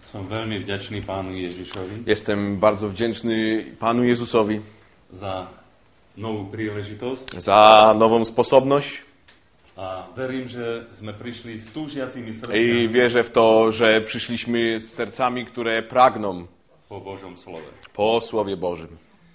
Som veľmi vďačný Pánu Ježišovi Jestem bardzo wdzięczny Panu Jezusowi za novú príležitosť za nową sposobność a verím, že sme prišli s túžiacimi i srdciami wierzę w to, że przyszliśmy z sercami, które pragną po Božom slove. po Słowie Bożym.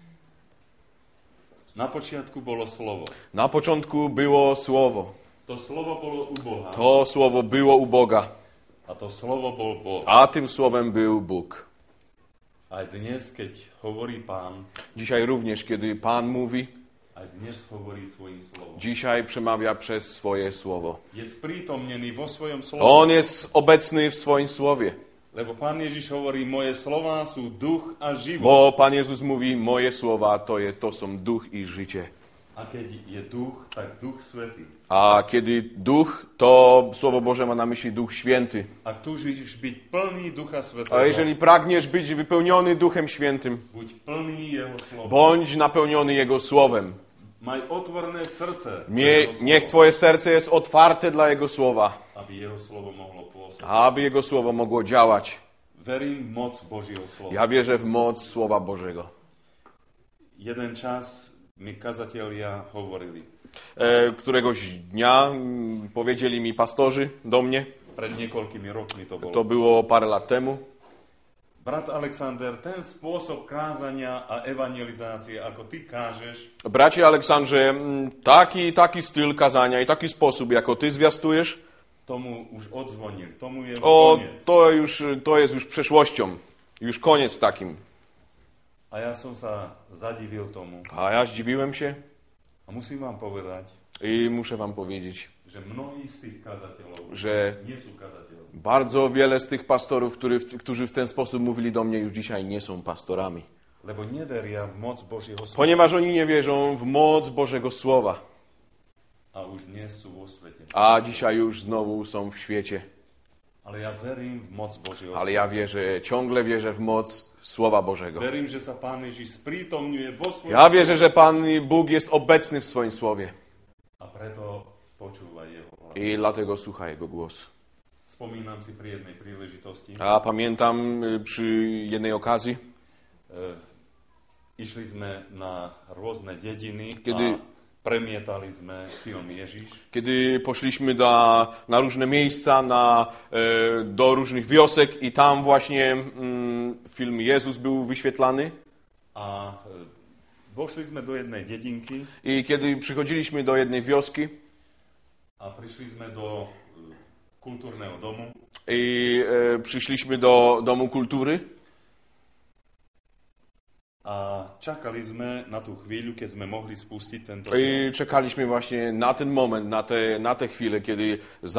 Na počiatku bolo slovo. Na początku było Słowo. To slovo bolo u Boha To Słowo było u Boga, a to slovo bol Boh. a tym Słowem był Bóg. Aj dnes, keď hovorí Pán, Dzisiaj również, kiedy Pan mówi, aj dnes hovorí svojím slovom. dzisiaj przemawia przez swoje Słowo. Je sprítomnený vo svojom slove, On jest obecny w swoim Słowie, lebo Pán Ježiš hovorí, moje slová sú duch a život. bo Pan Jezus mówi, moje słowa to są duch i życie. A keď je duch, tak duch svätý. A kiedy duch, to Słowo Boże ma na myśli Duch Święty. Ak túžiš byť plný Ducha A Svätého, jeżeli pragniesz być wypełniony Duchem Świętym, buď plný Jeho slova. bądź napełniony Jego Słowem. Maj otvorené srdce, Niech Twoje serce jest otwarte dla Jego Słowa, aby Jeho slovo mohlo pôsobiť. aby Jego Słowo mogło działać. Verím v moc Božieho slova. Ja wierzę w moc Słowa Bożego. Jeden čas mi kazatelia hovorili. Któregoś dnia powiedzieli mi pastorzy do mnie, Pred niekoľkými rokmi to bolo. to było parę lat temu, Brat Alexander, ten spôsob kázania a evangelizácie, ako ty kážeš, bracie Aleksandrze, taki styl kazania i taki sposób, jako Ty zwiastujesz, tomu už odzvonil, tomu je o, koniec. to jest już przeszłością. Już koniec takim. A ja som sa zadivil tomu. A ja zdziwiłem się A musím vám povedať, i muszę wam powiedzieć, že mnohí z tých kazateľov Že- nie sú kazateľmi. bardzo wiele z tych pastorów, którzy w ten sposób mówili do mnie, już dzisiaj nie są pastorami. Lebo neveria v moc Božieho slova Ponieważ oni nie wierzą w moc Bożego Słowa. a už nie sú vo svete. A dzisiaj już znowu są w świecie. Ale ja verím v moc Božieho Ale slova. ja wierzę, ciągle wierzę w moc Słowa Bożego. Verím, že sa Pán Ježiš sprítomňuje vo svojom Ja wierzę, że Pan Bóg jest obecny w swoim Słowie. a preto počúvaj Jeho hlas. I dlatego słucha Jego głos. Spomínam si pri jednej príležitosti. A pamiętam przy jednej okazji, Išli sme na rôzne dediny Kedy- a premietali sme film Ježiš. kiedy poszliśmy na różne miejsca, do różnych wiosek i tam właśnie film Jezus był wyświetlany. A vošli sme do jednej dedinky I kiedy przychodziliśmy do jednej wioski a prišli sme do kultúrneho domu i przyszliśmy do Domu Kultury a čakali sme na tú chvíľu, keď sme mohli spustiť tento i czekaliśmy właśnie na ten moment, na tę chwilę, kiedy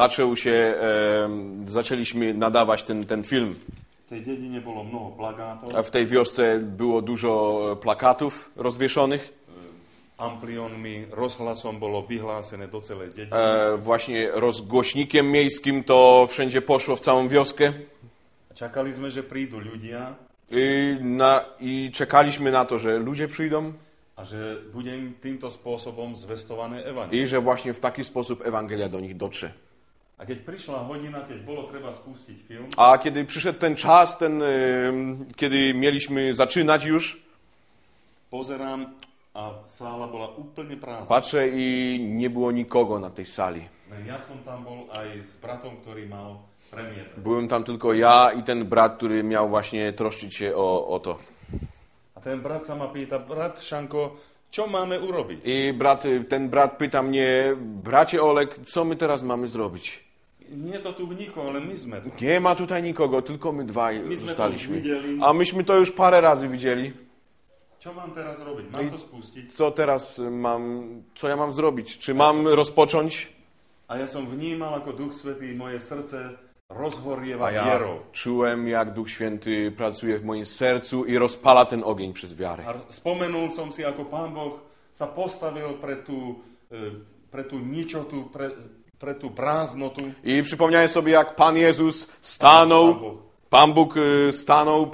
zaczęliśmy nadawać ten film. V tej dedine bolo mnoho plagátov, A w tej wiosce było dużo plakatów rozwieszonych. amplionmi, rozhlasom bolo vyhlásené do celej dediny. Właśnie rozgłośnikiem miejskim to wszędzie poszło w całą wioskę. Čakali sme, že prídu ľudia I czekaliśmy na to, że ludzie przyjdą a že bude im týmto spôsobom zvestované evanjelium. i że właśnie w taki sposób Ewangelia do nich dotrze. A keď prišla hodina, keď bolo treba spustiť film, A kiedy przyszedł ten czas, kiedy mieliśmy zaczynać już, pozerám a sála bola úplne prázdna. patrzę i nie było nikogo na tej sali. Ja som tam bol aj s bratom, ktorý mal premiér. Byłem tam tylko ja i ten brat, który miał właśnie troszczyć się o to. A ten brat sa ma pýta, brat Šanko, čo máme urobiť? I ten brat pyta mnie, bracie Olek, co my teraz mamy zrobić? Nie to tu nikoho, ale my sme tu. Nie ma tutaj nikogo, tylko my dwaj My sme to už zostaliśmy. videli. A myśmy to już parę razy widzieli. Čo mám teraz robiť? Mám to spustiť? Co ja mam zrobić? Czy mam rozpocząć? A ja som vnímal, ako Duch Svätý moje srdce rozhorieva A ja vierou. czułem, jak Duch Święty pracuje w moim sercu i rozpala ten ogień przez wiarę. A spomenul som si, ako Pán Boh sa postavil pre tú ničotu, pre tú prázdnotu. I przypomniałem sobie, jak Pan Jezus Pan Bóg stanął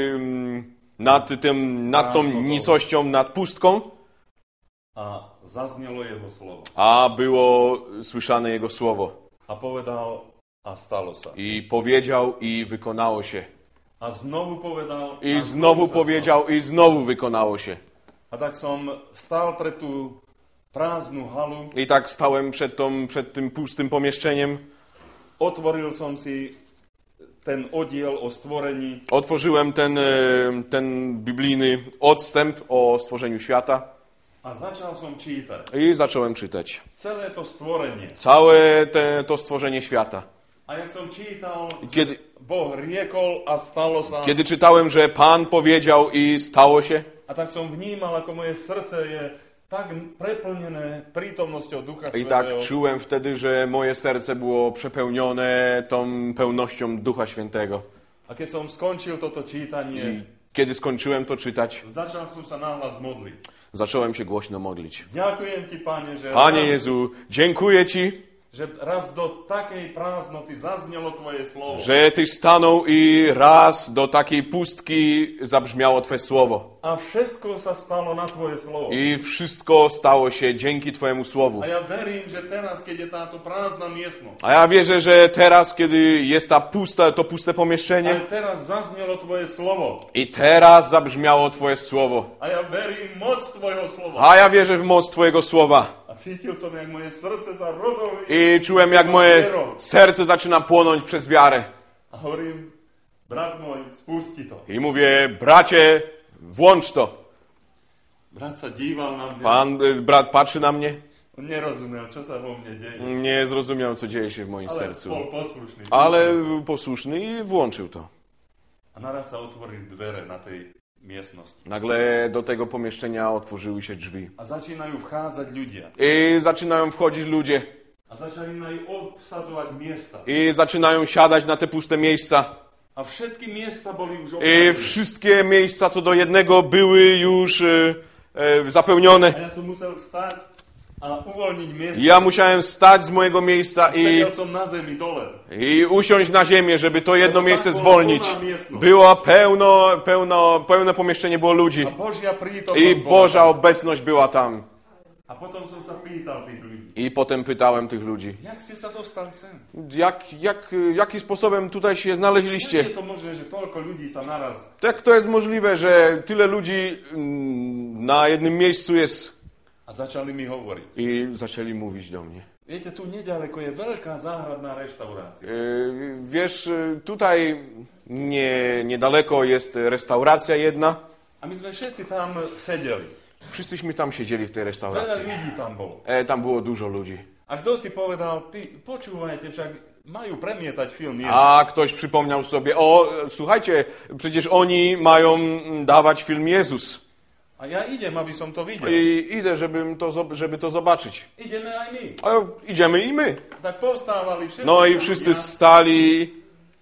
nad tą nicością, nad pustką, A zaznelo Jeho slovo. a było słyszane Jego słowo. A povedal, a stalo sa. I powiedział i wykonało się. A znovu povedal. I znowu powiedział i znowu wykonało się. A tak som vstal pre tú prázdnu halu. I tak stałem przed tym pustym pomieszczeniem. Otvoril som si ten oddiel o stvorení. Otworzyłem ten biblijny odstęp o stworzeniu świata. A začal som čítať. I zacząłem czytać. Celé to stvorenie. Całe to stworzenie świata. A jak som čítal, Kiedy, Boh riekol a stalo sa. kiedy czytałem, że Pan powiedział i stało się, A tak som vnímal, ako moje srdce je tak preplnené prítomnosťou Ducha i tak Svätého. czułem wtedy, że moje serce było przepełnione tą pełnością Ducha Świętego. A keď som skončil toto čítanie, I kiedy skończyłem to czytać, začal som sa nahlas modliť. zacząłem się głośno modlić. Ďakujem ti, Pane, že Panie Jezu, dziękuję Ci, že raz do takej prázdnoty zaznelo Tvoje slovo. że Tyś stanął i raz do takiej pustki zabrzmiało Twoje słowo. A všetko sa stalo na Tvoje slovo. I wszystko stało się dzięki Twojemu słowu. A ja verím, že teraz, keď je táto prázdna miestnosť, A ja wierzę, że teraz, kiedy jest to puste ale pomieszczenie, teraz zaznelo Tvoje slovo. i teraz zabrzmiało Twoje słowo. A ja verím moc Tvojho slova. A ja wierzę w moc Twojego słowa. A cítil som, jak moje srdce sa rozhorí. I czułem, jak moje serce zaczyna płonąć przez wiarę. A hovorím, brat môj, spusti to. I mówię, bracie, włącz to. Brat sa díval na mňa. Brat patrzy na mnie. On nerozumel, čo sa vo mne deje. Nie zrozumiał, co dzieje się w moim Ale sercu. bol poslušný. Ale był posłuszny i włączył to. A naraz sa otvorili dvere na tej miestnosti. Nagle do tego pomieszczenia otworzyły się drzwi. A začínajú vchádzať ľudia. I zaczynają wchodzić ludzie. A začínajú obsadzovať miesta. I zaczynają siadać na te puste miejsca. A všetky miesta boli už I obsadené. wszystkie miejsca co do jednego były już zapełnione. A ja som musel vstať a uvoľniť miesta. Ja musiałem stać z mojego miejsca Sedel som na zemi dole. i usiąść na ziemię, żeby to jedno miejsce zwolnić. Było pełne pomieszczenie było ludzi. A Božia I prítomnosť bola Boża tam. obecność była tam. A potom som sa pýtal tých ľudí. I potem pytałem tych ludzi, Jak ste sa dostali sem? jaki sposobem tutaj się Jak znaleźliście? je to možné, že toľko ľudí sa naraz... Jak to jest możliwe, że tyle ludzi na jednym miejscu jest? A začali mi hovoriť. I zaczęli mówić do mnie. Viete, tu nedaleko je veľká záhradná reštaurácia. Wiesz, tutaj niedaleko jest restauracja jedna. A my sme všetci tam sedeli. Wszyscyśmy tam siedzieli w tej Veľa restauracji. ľudí tam bolo. Tam było dużo ludzi. A kto si povedal, ty počúvajte, však majú premietať film Jezus. A ktoś przypomniał sobie, słuchajcie, przecież oni mają dawać film Jezus. A ja idem, aby som to videl. I idę, żeby to zobaczyć. Ideme aj my. A idziemy i my. Tak povstávali všetci. No i tí wszyscy ľudia stali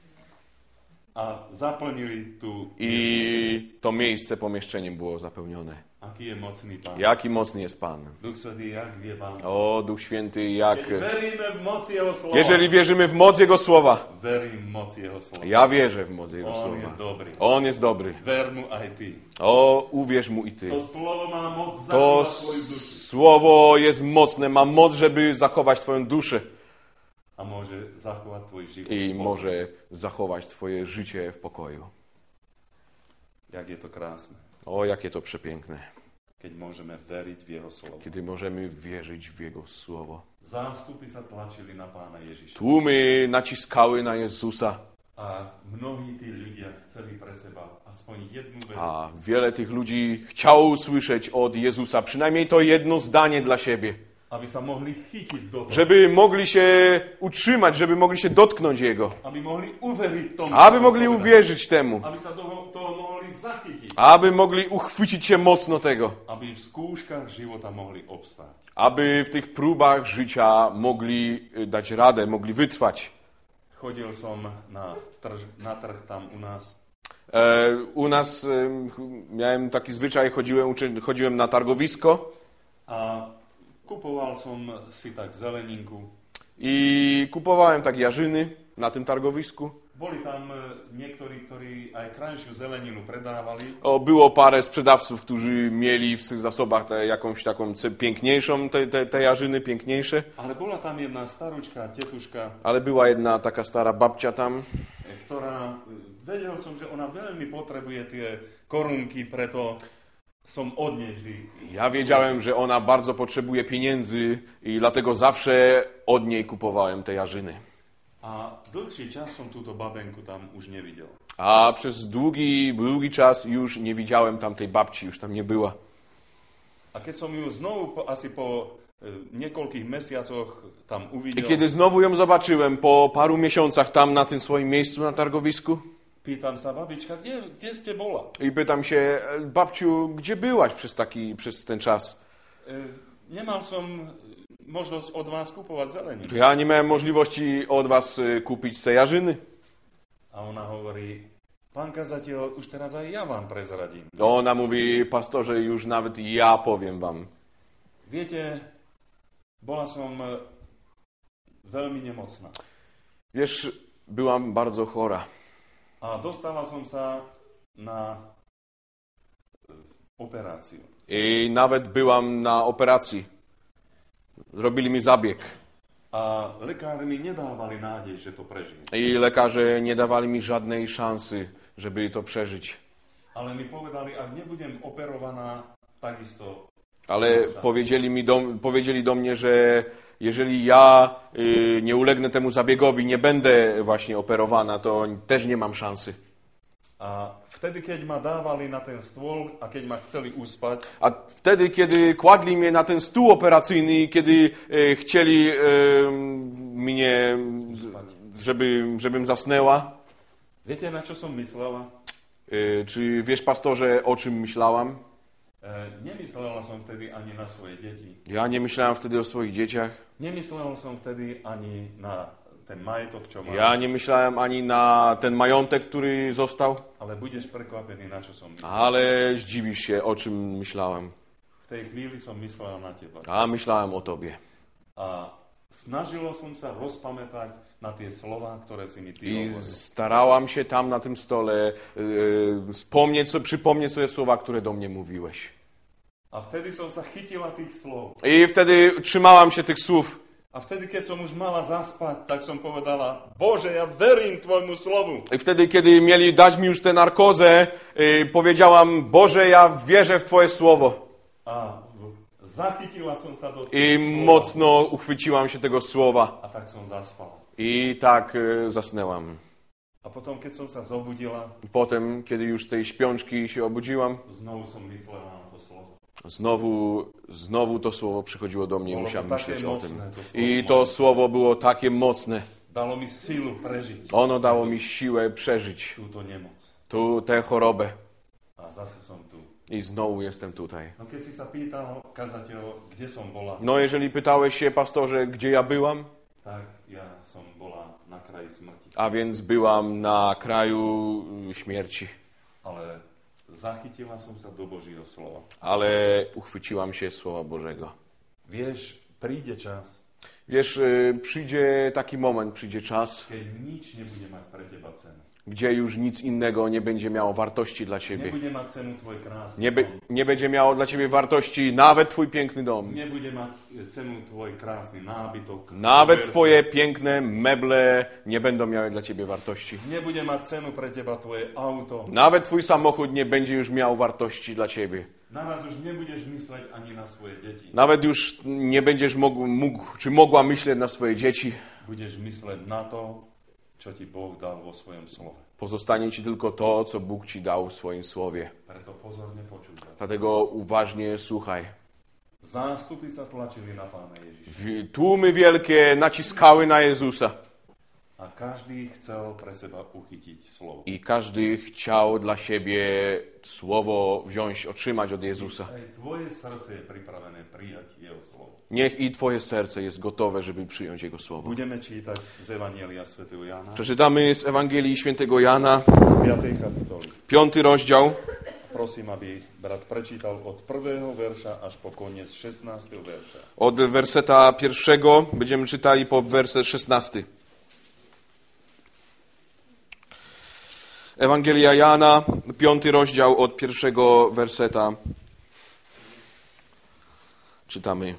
a zaplnili tu. i to miejsce pomieszczeniem było zapełnione. Aký je mocný Pán. Jaki mocny jest Pan. Duch Svätý, jak vie Pán. O, Duch Święty, Keď veríme v moc Jeho slova. Jeżeli wierzymy w moc Jego Słowa, Verím v moc Jeho slova. ja wierzę w moc Jego On je Słowa. dobrý. On jest dobry. Ver mu aj ty. O, uwierz Mu i Ty. To slovo má moc To zachovať tvoju dušu. Słowo jest mocne, ma moc, żeby zachować Twoją duszę A môže zachovať tvoj život. i może zachować Twoje życie w pokoju. Jak je to krásne. O, jakie to przepiękne, Keď môžeme veriť v Jeho slovo. kiedy możemy wierzyć w Jego Słowo. Zástupy sa tlačili na Pána Ježiša. Tłumy naciskały na Jezusa, A mnohí tí ľudia chceli pre seba aspoň jednu vetu. a wiele tych ludzi chciało usłyszeć od Jezusa przynajmniej to jedno zdanie dla siebie, Aby sa mohli chytiť do toho. żeby mogli się utrzymać, żeby mogli się dotknąć Jego, Aby mohli uveriť tomu. aby čo mogli povedal. uwierzyć temu, Aby sa toho mohli zachytiť. aby mogli uchwycić się mocno tego, Aby v skúškach života mohli obstáť. aby w tych próbach życia mogli dać radę, mogli wytrwać. Chodil som na trh tam u nás. U nas miałem taki zwyczaj, chodziłem na targowisko A kupoval som si tak zeleninku. i kupowałem tak jarzyny na tym targowisku. Boli tam niektorí, ktorí aj krajšiu zeleninu predávali. Było parę sprzedawców, którzy mieli w swych zasobach jakąś taką piękniejszą, te jarzyny piękniejsze, Ale bola tam jedna staručka, tetuška, ale była jedna taka stara babcia tam, ktorá vedel som, že ona veľmi potrebuje tie korunky, preto som od nej vždy. Ja wiedziałem, że ona bardzo potrzebuje pieniędzy i dlatego zawsze od niej kupowałem te jarzyny. A dlhší čas som túto babenku tam už nevidel. A przez długi czas już nie widziałem tamtej babci, już tam nie była. A keď som ju znovu asi po niekoľkých mesiacoch tam I uvidel, kiedy znowu ją zobaczyłem po paru miesiącach tam na tym swoim miejscu na targowisku, pýtam sa, babička, kde ste bola? i pytam się, babciu, gdzie byłaś przez ten czas? Nemal som možnosť od vás kupovať zeleninu. Ja nie miałem możliwości od was kupić te jarzyny. A ona hovorí, pán kazateľ, už teraz aj ja vám prezradím. Ona mówi, pastorze, już nawet ja powiem wam. Viete, bola som veľmi nemocná. Wiesz, byłam bardzo chora. A dostala som sa na operáciu. I nawet byłam na operacji. Zrobili mi zabieg. A lekári mi nedávali nádej, že to prežijem. I lekarze nie dawali mi żadnej szansy, żeby to przeżyć. Ale mi povedali, ak nebudem operovaná, takisto. Ale powiedzieli do mnie, że jeżeli ja nie ulegnę temu zabiegowi, nie będę właśnie operowana, to też nie mam szansy. A vtedy, keď ma dávali na ten stôl a keď ma chceli uspať, A wtedy, kiedy kładli mnie na ten stół operacyjny i kiedy chcieli mnie, żebym zasnęła, viete, na čo som myslela? czy wiesz, pastorze, o czym myślałam? Nemyslela som vtedy ani na svoje deti. Ja nie myślałem wtedy o swoich dzieciach. Nemyslel som vtedy ani na ten majetok, čo mám. Ja nie myślałem ani na ten majątek, który został. Ale budeš prekvapený, na čo som myslel. Ale zdziwisz się, o czym myślałem. V tej chvíli som myslel na teba. A myślałem o tobie. A snažilo som sa rozpamätať na tie slova, ktoré si mi ty I hovoril. starałam się tam na tym stole przypomnieć sobie słowa, które do mnie mówiłeś. A vtedy som sa chytila tých slov. I wtedy trzymałam się tych słów. A vtedy, keď som už mala zaspať, tak som povedala, Bože, ja verím tvojmu slovu. I wtedy, kiedy mieli dać mi już tę narkozę, powiedziałam, Boże, ja wierzę w Twoje słowo. A zachytila som sa do I mocno uchwyciłam się tego słowa. A tak som zaspala. I tak zasnęłam. A potom, keď som sa zobudila, Potem, kiedy już z tej śpiączki się obudziłam, znovu som myslela na to slovo. znowu to słowo przychodziło do mnie i Bolo to musiałem také myśleć o tym. mocné, to slovo I moje. to słowo było takie mocne. Dalo mi silu prežiť Ono dało mi siłę przeżyć túto nemoc. tę chorobę. A zase som tu. I znowu jestem tutaj. No keď si sa pýtal, kazateľ, kde som bola, No jeżeli pytałeś się, pastorze, gdzie ja byłam, tak ja som bola na kraji smrti. a więc byłam na kraju śmierci. Ale zachytila som sa do Božieho slova. Ale uchwyciłam się Słowa Bożego. Vieš, príde čas, Wiesz, przyjdzie taki moment, przyjdzie czas, keď nič nebude mať pre teba cenu. gdzie już nic innego nie będzie miało wartości dla ciebie. Nebude mať cenu tvoj krásny Nie, dom. nie będzie miało dla ciebie wartości nawet twój piękny dom. Nebude mať cenu tvoj krásny nábytok. Nawet Verce. twoje piękne meble nie będą miały dla ciebie wartości. Nebude mať cenu pre teba tvoje auto. Nawet twój samochód nie będzie już miał wartości dla ciebie. Naraz už nebudeš mysleť ani na svoje deti. Nawet już nie będziesz mógł czy mogła myśleć na swoje dzieci. Budeš mysleť na to, čo ti Boh dal vo svojom slove. Pozostanie ci tylko to, co Bóg ci dał w swoim słowie. Preto pozorne počúvaj. Dlatego uważnie słuchaj. Zástupy sa tlačili na Pána Ježiša. Tłumy wielkie naciskały na Jezusa. A každý chcel pre seba uchytiť slovo. I każdy chciał dla siebie słowo wziąć, otrzymać od Jezusa. Aj tvoje srdce je pripravené prijať jeho slovo. Niech i twoje serce jest gotowe, żeby przyjąć Jego słowo. Budeme čítať z Evangelia svätého Jána, Przeczytamy z Ewangelii Świętego Jana, z 5. kapitoly. 5 rozdział. Prosím, aby brat prečítal od 1. verša až po koniec 16. verša. Od werseta 1 będziemy czytali po werset 16. Ewangelia Jana, 5 rozdział od 1 werseta. Czytamy.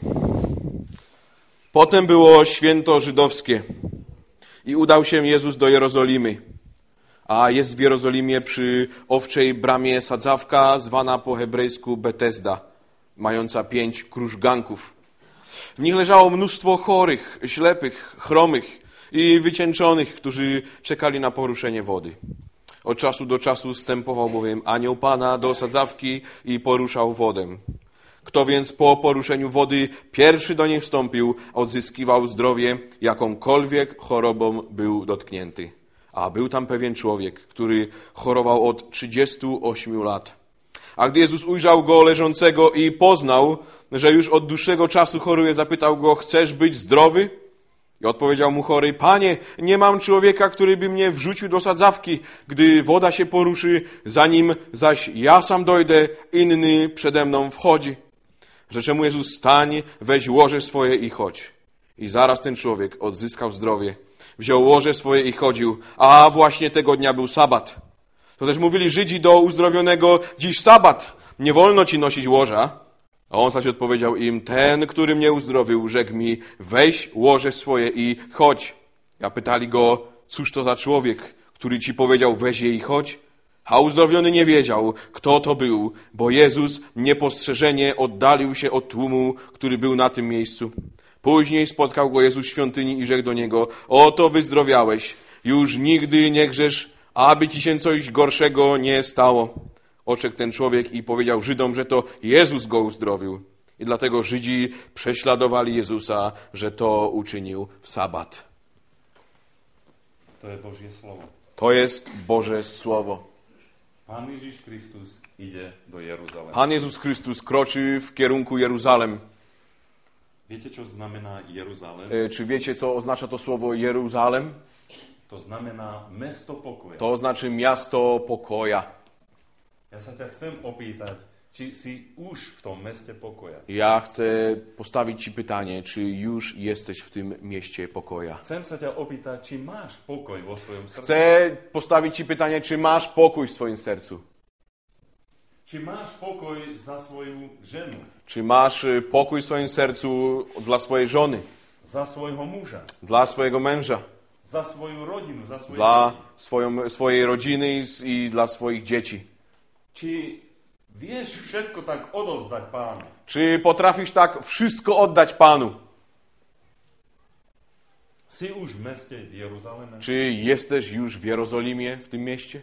Potem było święto żydowskie i udał się Jezus do Jerozolimy. A jest w Jerozolimie przy owczej bramie sadzawka, zwana po hebrajsku Betesda, mająca 5 krużganków. W nich leżało mnóstwo chorych, ślepych, chromych i wycieńczonych, którzy czekali na poruszenie wody. Od czasu do czasu zstępował bowiem anioł Pana do sadzawki i poruszał wodę. Kto więc po poruszeniu wody pierwszy do niej wstąpił, odzyskiwał zdrowie, jakąkolwiek chorobą był dotknięty. A był tam pewien człowiek, który chorował od 38 lat. A gdy Jezus ujrzał go leżącego i poznał, że już od dłuższego czasu choruje, zapytał go: chcesz być zdrowy? I odpowiedział mu chory: Panie, nie mam człowieka, który by mnie wrzucił do sadzawki, gdy woda się poruszy, zanim zaś ja sam dojdę, inny przede mną wchodzi. Rzecze mu Jezus: stań, weź łoże swoje i chodź. I zaraz ten człowiek odzyskał zdrowie, wziął łoże swoje i chodził, a właśnie tego dnia był sabat. To też mówili Żydzi do uzdrowionego: dziś sabat, nie wolno ci nosić łoża. A on zaś odpowiedział im: ten, który mnie uzdrowił, rzekł mi: weź łoże swoje i chodź. A pytali go: cóż to za człowiek, który ci powiedział: weź je i chodź? A uzdrowiony nie wiedział, kto to był, bo Jezus niepostrzeżenie oddalił się od tłumu, który był na tym miejscu. Później spotkał go Jezus w świątyni i rzekł do niego: oto wyzdrowiałeś, już nigdy nie grzesz, aby ci się coś gorszego nie stało. Oczekł ten człowiek i powiedział Żydom, że to Jezus go uzdrowił. I dlatego Żydzi prześladowali Jezusa, że to uczynił w sabat. To jest Božie slovo. To jest Boże Słowo. Pán Ježiš Kristus idzie do Jeruzalema. Pan Jezus Chrystus kroczy w kierunku Jeruzalem. Wiecie, čo znamená Jeruzalem? Czy wiecie, co oznacza to słowo Jeruzalem? To znamená mesto pokoja. To znaczy miasto pokoja. Ja sa ťa chcem opýtať, či si už w tom meste pokoja. Ja chcę postawić ci pytanie, czy już jesteś w tym mieście pokoja. Chcem sa ťa opýtať, či máš pokoj vo svojom srdci. Chcę postawić ci pytanie, czy masz pokój w swoim sercu. Či máš pokoj za svoju ženu, Czy masz pokój w swoim sercu dla swojej żony, za svojho muža, dla swojego męża, za svoju rodinu, za svoje dla deti. swojej rodziny i dla swoich dzieci. Či vieš všetko tak odovzdať Pánu? Czy potrafisz tak wszystko oddać Panu? Si už v meste v Jeruzaleme? Czy jesteś już w Jerozolimie, w tym mieście?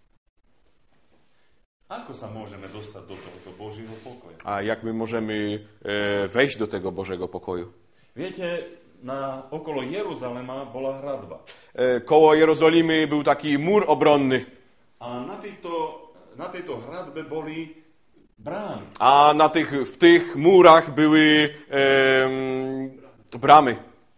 Ako sa môžeme dostať do tohoto Božieho pokoja? A jak my możemy wejść do tego Bożego pokoju? Viete, okolo Jeruzalema bola hradba. Koło Jerozolimy był taki mur obronny. A na tejto hradbe boli brány. A w tych murach były bramy.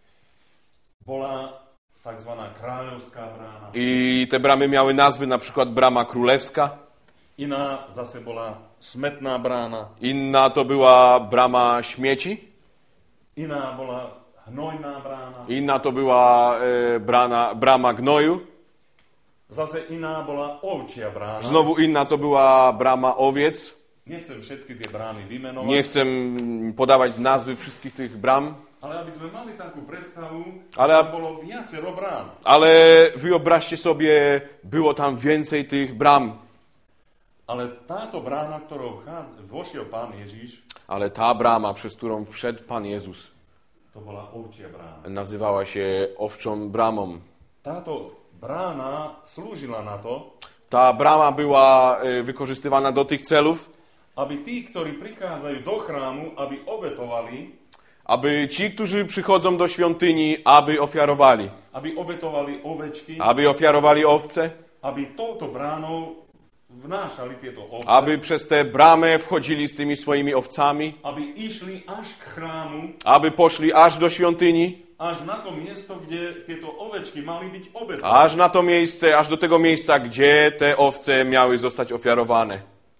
Bola takzvaná kráľovská brána. I te bramy miały nazwy, na przykład brama królewska. Iná zase bola smetná brána. Inna to była brama śmieci. Iná bola hnojná brána. Inna to była brama gnoju. Zase iná bola ovčia brána. Znowu inna to była brama owiec. Nechcem všetky tie brány vymenovať. Nie chcę podawać nazwy wszystkich tych bram. Ale aby sme mali takú predstavu, Ale- tam bolo viacero brán. Ale wyobraźcie sobie, było tam więcej tych bram. Ale táto brána, ktorou vošiel Pán Ježiš, Ale ta brama, przez którą wszedł Pan Jezus, to bola ovčia brána. nazywała się owczą bramą. Táto brána slúžila na to, Ta brama była wykorzystywana do tych celów, aby tí, ktorí prichádzajú do chrámu, aby obetovali, aby ci, którzy przychodzą do świątyni, aby ofiarowali. aby obetovali ovečky, Aby ofiarowali owce, aby touto bránou vnášali tieto ovce, aby przez tę bramę wchodzili z tymi swoimi owcami, aby išli až k chrámu, aby poszli aż do świątyni, až na to miesto, kde tieto ovečky mali byť obetované. aż na to miejsce, aż do tego miejsca, gdzie te owce miały zostać ofiarowane.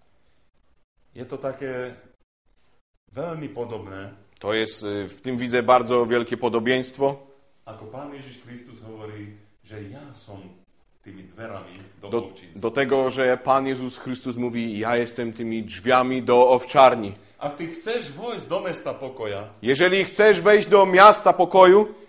Je to také veľmi podobné, To jest, w tym widzę bardzo wielkie podobieństwo ako Pán Ježiš Kristus hovorí, že ja som tými dverami do do, ovčíc. do tego, że Pan Jezus Chrystus mówi: ja jestem tymi drzwiami do owczarni. Ak ty chceš vojsť do mesta pokoja, Jeżeli chcesz wejść do miasta pokoju,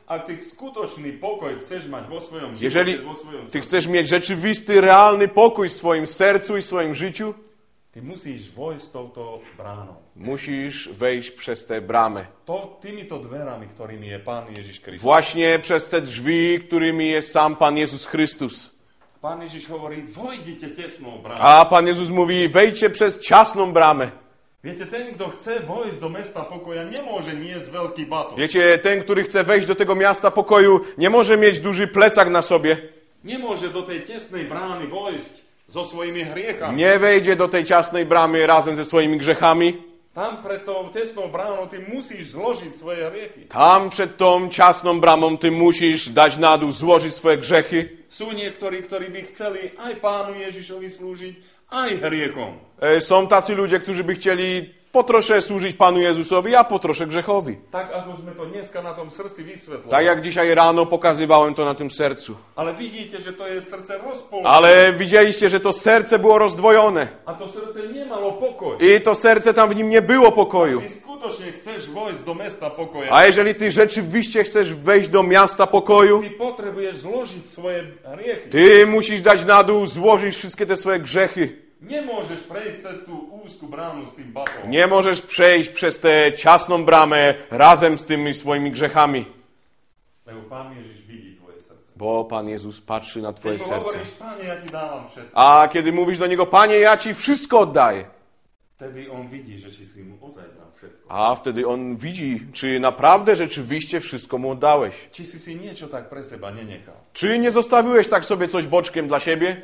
ak ty skutočný pokoj chceš mať vo svojom živote, Jeżeli vo svojom ty srdci, chcesz mieć rzeczywisty, realny pokój w swoim sercu i swoim życiu, ty musíš vojsť touto bránou. musisz wejść przez tę bramę. Týmito dverami, ktorými je Pán Ježiš Kristus. Właśnie przez te drzwi, którymi jest sam Pan Jezus Chrystus. Pán Ježiš hovorí, vojdite tesnou bránou. A Pan Jezus mówi, wejdźcie przez ciasną bramę. Viete, ten, kto chce vojsť do mesta pokoja, nemôže niesť veľký batok. Wiecie, ten, który chce wejść do tego miasta pokoju, nie może mieć duży plecak na sobie. Nemôže do tej tesnej brány vojsť so svojimi hriechami. Nie wejdzie do tej ciasnej bramy razem ze swoimi grzechami. Tam pred tou tesnou bránou ty musíš zložiť svoje hriechy. Tam przed tą ciasną bramą ty musisz dać na dół, złożyć swoje grzechy. Sú niektorí, ktorí by chceli aj Pánu Ježišovi slúžiť, aj hriechom. Są tacy ludzie, którzy by chcieli po trosze służyć Panu Jezusowi, a po trosze grzechowi. Tak, ako sme to dneska na tom srdci vysvetľovali. Tak jak dzisiaj rano pokazywałem to na tym sercu. Ale vidíte, že to je srdce rozpoltené. Ale widzieliście, że to serce było rozdwojone. A to srdce nemalo pokoj. I to serce tam w nim nie było pokoju. Ty skutočne chceš vojsť do mesta pokoja. A jeżeli ty rzeczywiście chcesz wejść do miasta pokoju, Ty potrebuješ zložiť svoje hriechy. ty musisz dać na dół, złożyć wszystkie te swoje grzechy. Nemôžeš prejsť cez tú úzku bránu s tým batom. Nie możesz przejść przez tę ciasną bramę razem z tymi swoimi grzechami. Lebo Pán Ježiš vidí tvoje srdce. Bo Pan Jezus patrzy na twoje Keď serce. hovoríš, Pane, ja ti dávam všetko, A kiedy mówisz do Niego, Panie, ja Ci wszystko oddaję. vtedy on vidí, že či si mu ozaj dal všetko. A wtedy On widzi, czy naprawdę, rzeczywiście wszystko Mu oddałeś. Či si niečo tak pre seba nenechal. Czy nie zostawiłeś tak sobie coś boczkiem dla siebie?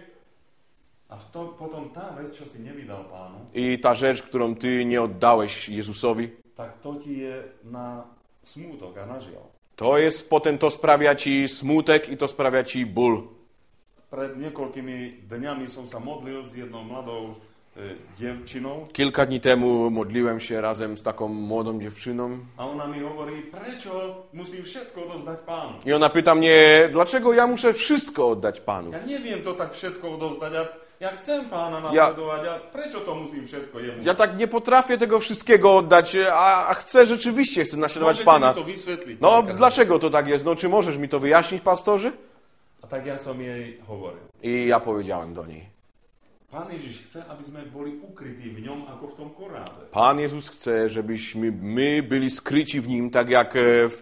A potom tá vec, čo si nevydal Pánu, I ta rzecz, którą Ty nie oddałeś Jezusowi, tak to ti je na smútok a na žiaľ. to jest potem, to sprawia Ci smutek i to sprawia Ci ból. Pred niekoľkými dňami som sa modlil s jednou mladou dievčinou Kilka dni temu modliłem się razem z taką młodą dziewczyną a ona mi hovorí, prečo musím všetko odovzdať Pánu. i ona pyta mnie, dlaczego ja muszę wszystko oddać Panu? Ja neviem to tak všetko odovzdať. Ja chcem Pána nasledovať a prečo to musím všetko jemu? Ja tak nie potrafię tego wszystkiego oddać, a chcę rzeczywiście, chcę naśladować Môžete Pana. mi to vysvetliť? No, Pán kazatelь? dlaczego to tak jest? No, czy możesz mi to wyjaśnić, pastorze? A tak ja som jej hovoril. I ja powiedziałem do niej. Pán Ježiš chce, aby sme boli ukrytí v ňom ako v tom korábe. Pan Jezus chce, żebyśmy my byli skryci w Nim, tak jak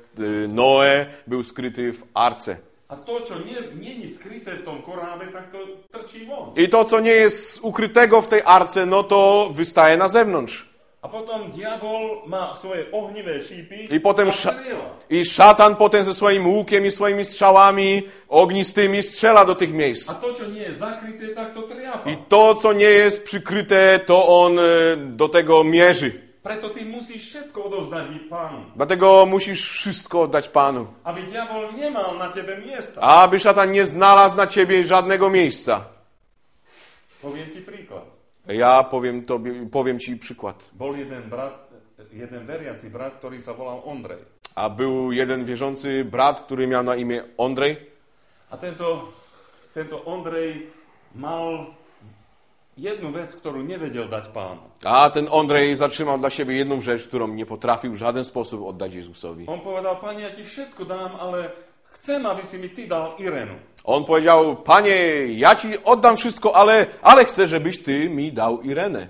Noe był skryty w arce. A to, čo nie je skryté v tom korábe, tak to trčí von. I to, co nie jest ukrytego w tej arce, no to wystaje na zewnątrz. A potom diabol má svoje ohnivé šípy I potem a strieľa. I szatan potem ze swoim łukiem i swoimi strzałami ognistymi strzela do tych miejsc. A to, čo nie je zakryté, tak to triafa. I to, co nie jest przykryte, to on do tego mierzy. Preto ty musíš všetko odovzdať Pánu. Dlatego musisz wszystko oddać Panu. Aby diabol nemal na tebe miesta. Aby szatan nie znalazł na ciebie żadnego miejsca. Poviem ti príklad. Ja powiem ci przykład. Bol jeden veriaci brat, ktorý sa volal Ondrej. A był jeden wierzący brat, który miał na imię Ondrej. A tento Ondrej mal jednu vec, ktorú nevedel dať Pánu. A ten Ondrej zatrzymał dla siebie jedną rzecz, którą nie potrafił w żaden sposób oddać Jezusowi. On povedal, Pane, ja ti všetko dám, ale chcem, aby si mi ty dal Irenu. On powiedział, Panie, ja ci oddam wszystko, ale chcę, żebyś ty mi dał Irenę.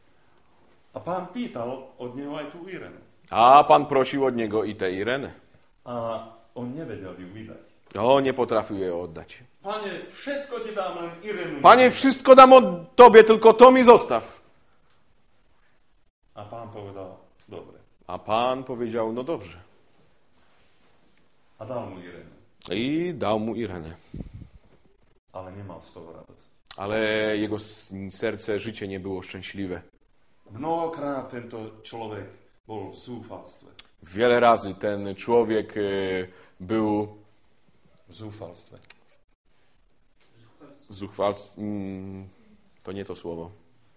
A Pán pýtal od neho aj tú Irenu. A Pan prosił od niego i tę Irenę. A on nevedel ju vydať. O, nie potrafił jej oddać. Pane, všetko ti dám, len Irenu. Panie, wszystko dam od Tobie, tylko to mi zostaw. A Pán povedal, dobre. A Pan powiedział, no dobrze. A dal mu Irenu. I dał mu Irenę. Ale nemal z toho radosť. Ale jego serce, życie nie było szczęśliwe. Mnohokrát tento človek bol v zúfalstve. Wiele razy ten człowiek był V zúfalstve. to nie to słowo.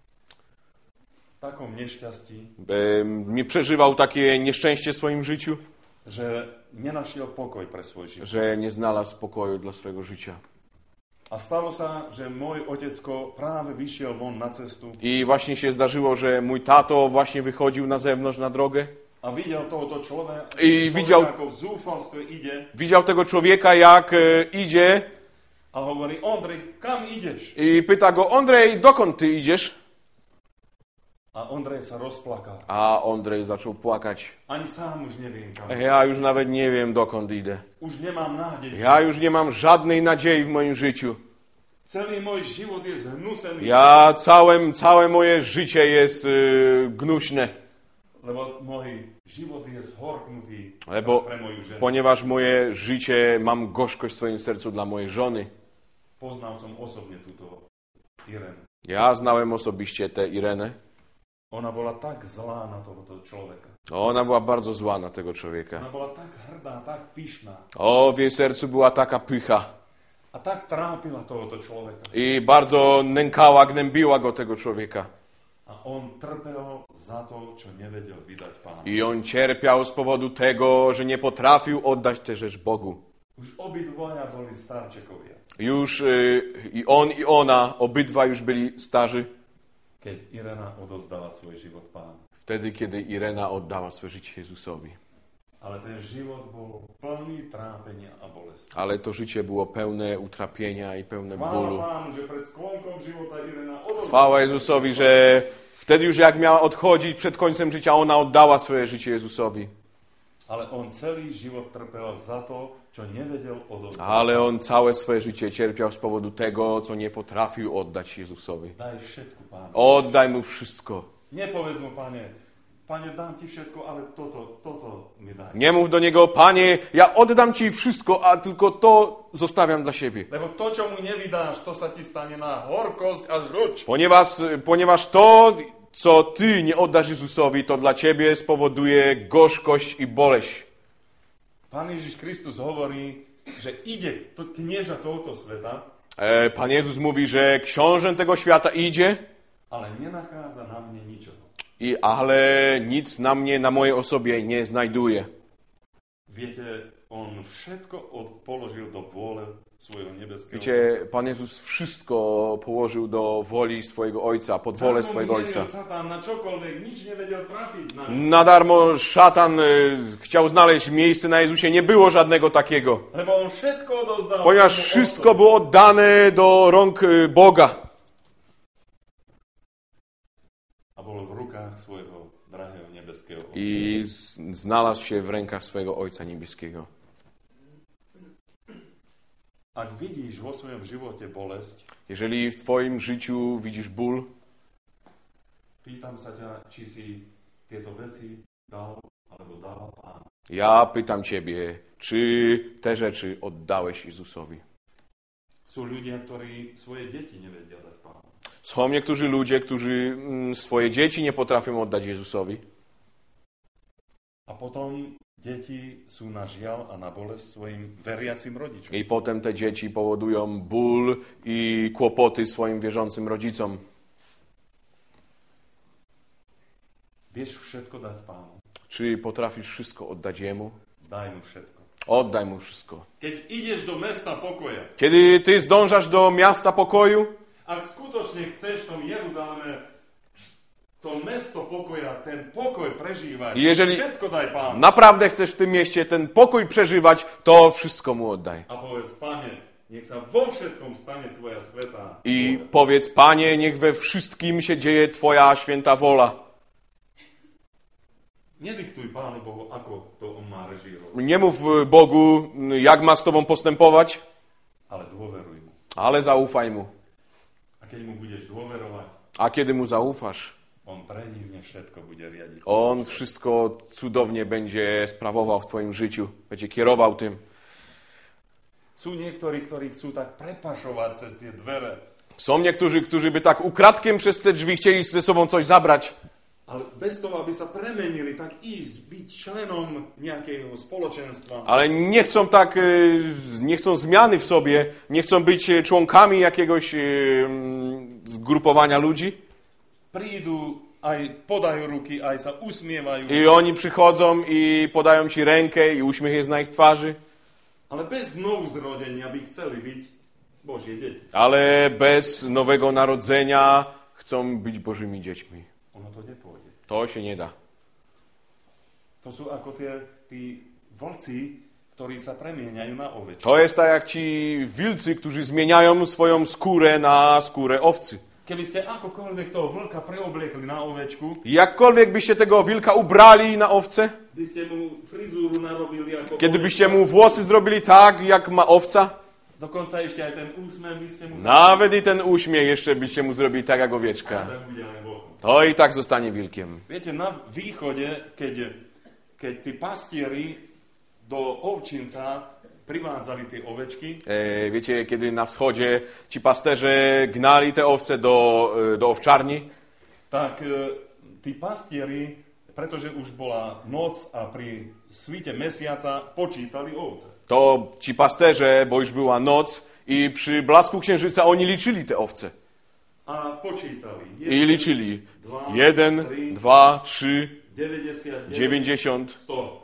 V takom nešťastí, Nie przeżywał takie nieszczęście w swoim życiu, že nenašiel pokoj pre svoj život. że nie znalazł pokoju dla swojego życia. A stalo sa, že môj otecko práve vyšiel von na cestu I właśnie się zdarzyło, że mój tato właśnie wychodził na zewnątrz, na drogę A widział tohoto človeka, ako v zúfalstve ide. Widział tego człowieka, jak idzie. A hovorí, Ondrej, kam ideš? I pyta go, Ondrej, dokąd ty idziesz? A Ondrej sa rozplakal. A Ondrej zaczął płakać. Ani sám už neviem kam. Ja już nawet nie wiem, dokąd idę. Už nemám nádej. Ja już nie mam żadnej nadziei w moim życiu. Celý môj život je zhnusený. Całe moje życie jest gnuśne. Lebo môj život je zhorknutý pre moju ženu. Ponieważ moje życie, mam gorzkość w swoim sercu dla mojej żony. Poznal som osobne túto Irenę. Ja znałem osobiście tę Irenę. Ona bola tak zlá na tohoto človeka. Ona była bardzo zła na tego człowieka. Ona bola tak hrdá, tak pyšná. W jej sercu była taka pycha. A tak trápila tohoto človeka. I bardzo nękała, gnębiła go tego człowieka. A on trpel za to, čo nevedel vydať Pánu. I on cierpiał z powodu tego, że nie potrafił oddać tę rzecz Bogu. Už obidvoja boli starčekovia. Już i on, i ona, obydwa już byli starzy. Keď Irena odozdala svoj život Pánu. Wtedy, kiedy Irena oddała swoje życie Jezusowi. Ale ten život bol plný trápenia a bolesti. Ale to życie było pełne utrapienia i pełne bólu. Pánu, že pred sklonkom života Irena odozdala. Chwała Jezusowi, że wtedy już jak miała odchodzić przed końcem życia, ona oddała swoje życie Jezusowi. Ale on celý život trpel za to, čo nevedel odozdať. Ale on całe swoje życie cierpiał z powodu tego, co nie potrafił oddać Jezusowi. Daj všetko, Pánu. Oddaj mu wszystko. Nepovedz mu, Panie, dám ti všetko, ale toto mi daj. Nie mów do niego, Panie, ja oddam ci wszystko, a tylko to zostawiam dla siebie. Lebo to, čo mu nevydáš, to sa ti stane na horkosť a žruč. Ponieważ to, co ty nie oddasz Jezusowi, to dla ciebie spowoduje gorzkość i boleść. Pán Ježiš Kristus hovorí, že ide knieža tohoto sveta. Pan Jezus mówi, że książę tego świata idzie, ale nenachádza na mne ničoho. Ale nic na mnie, na mojej osobie nie znajduje. Wiecie, on wszystko polożył do woli swojego niebieskiego Wiecie, Pan Jezus wszystko położył do woli swojego Ojca, pod wolę swojego Ojca. Na darmo szatan chciał znaleźć miejsce na Jezusie, nie było żadnego takiego. Ponieważ wszystko było oddane do rąk Boga. I znalazł się w rękach swojego Ojca Niebieskiego. Jeżeli w twoim życiu widzisz ból, ja pytam ciebie, czy te rzeczy oddałeś Jezusowi? Są ludzie, którzy swoje dzieci nie wiedzą dać Panu. Są niektórzy ludzie, którzy swoje dzieci nie potrafią oddać Jezusowi. A potem dzieci są na żal a na bolest swoim wierzącym rodzicom. I potem te dzieci powodują ból i kłopoty swoim wierzącym rodzicom. Wiesz wszystko dać Panu. Czy potrafisz wszystko oddać Jemu? Daj mu wszystko. Oddaj mu wszystko. Kiedy idziesz do miasta pokoju. Kiedy ty zdążasz do miasta pokoju, ak skutočne chceš v tom Jeruzaleme to mesto pokoja, ten pokoj prežívať, jeżeli všetko daj Pánu. Naprawdę chcesz w tym mieście ten pokój przeżywać, to wszystko mu oddaj. A powiedz, Panie, niech sa vo všetkom stanie Twoja sveta. I powiedz, Panie, niech we wszystkim się dzieje Twoja święta wola. Nedyktuj Pánu Bohu, ako to on má režírovať. Nie mów Bogu, jak ma z Tobą postępować, ale dôveruj mu. Ale zaufaj mu. A keď mu budeš dôverovať, a kiedy mu zaufasz, on predivne všetko bude riadiť. On wszystko cudownie będzie sprawował w Twoim życiu, będzie kierował tym. Sú niektorí, ktorí chcú tak prepašovať cez tie dvere. Są niektórzy, którzy by tak ukradkiem przez te drzwi chcieli ze sobą coś zabrać. Ale bez toho, aby sa premenili, tak ísť, byť členom nejakého spoločenstva. Ale nie chcą tak, nie chcą zmiany w sobie, nie chcą być członkami jakiegoś zgrupowania ludzi. Prídu, aj podajú ruky, aj sa usmievajú. I oni przychodzą i podają ci rękę i uśmiech jest na ich twarzy. Ale bez znovuzrodenia by chceli byť Božie dzieci. Ale bez nowego narodzenia chcą być Bożymi dziećmi. Ono to nie pójdzie. To się nie da. to sú ako tí vlci, ktorí sa premieňajú na ovečky. To jest tak jak ci wilcy, którzy zmieniają swoją skórę na skórę owcy. Keby ste akokoľvek toho vlka preobliekli na ovečku, Jakkolwiek byście tego wilka ubrali na owce, by ste mu frizúru narobili ako kiedy byście mu włosy zrobili tak, jak ma owca, dokonca ešte aj ten úsmev by ste mu... nawet i ten uśmiech jeszcze byście mu zrobili tak, jak owieczka, Tak bude len bokom. to i tak zostanie wilkiem. Viete, na východe, keď tí pastieri do ovčinca privádzali tie ovečky, Wiecie, kiedy na wschodzie ci pasterze gnali te owce do owczarni, tak tí pastieri, pretože už bola noc a pri svite mesiaca počítali ovce. to ci pasterze, bo już była noc i przy blasku księżyca oni liczyli te owce. A počítali. I liczyli. 2, 1, 3, 2, 3, 99, 90, 100.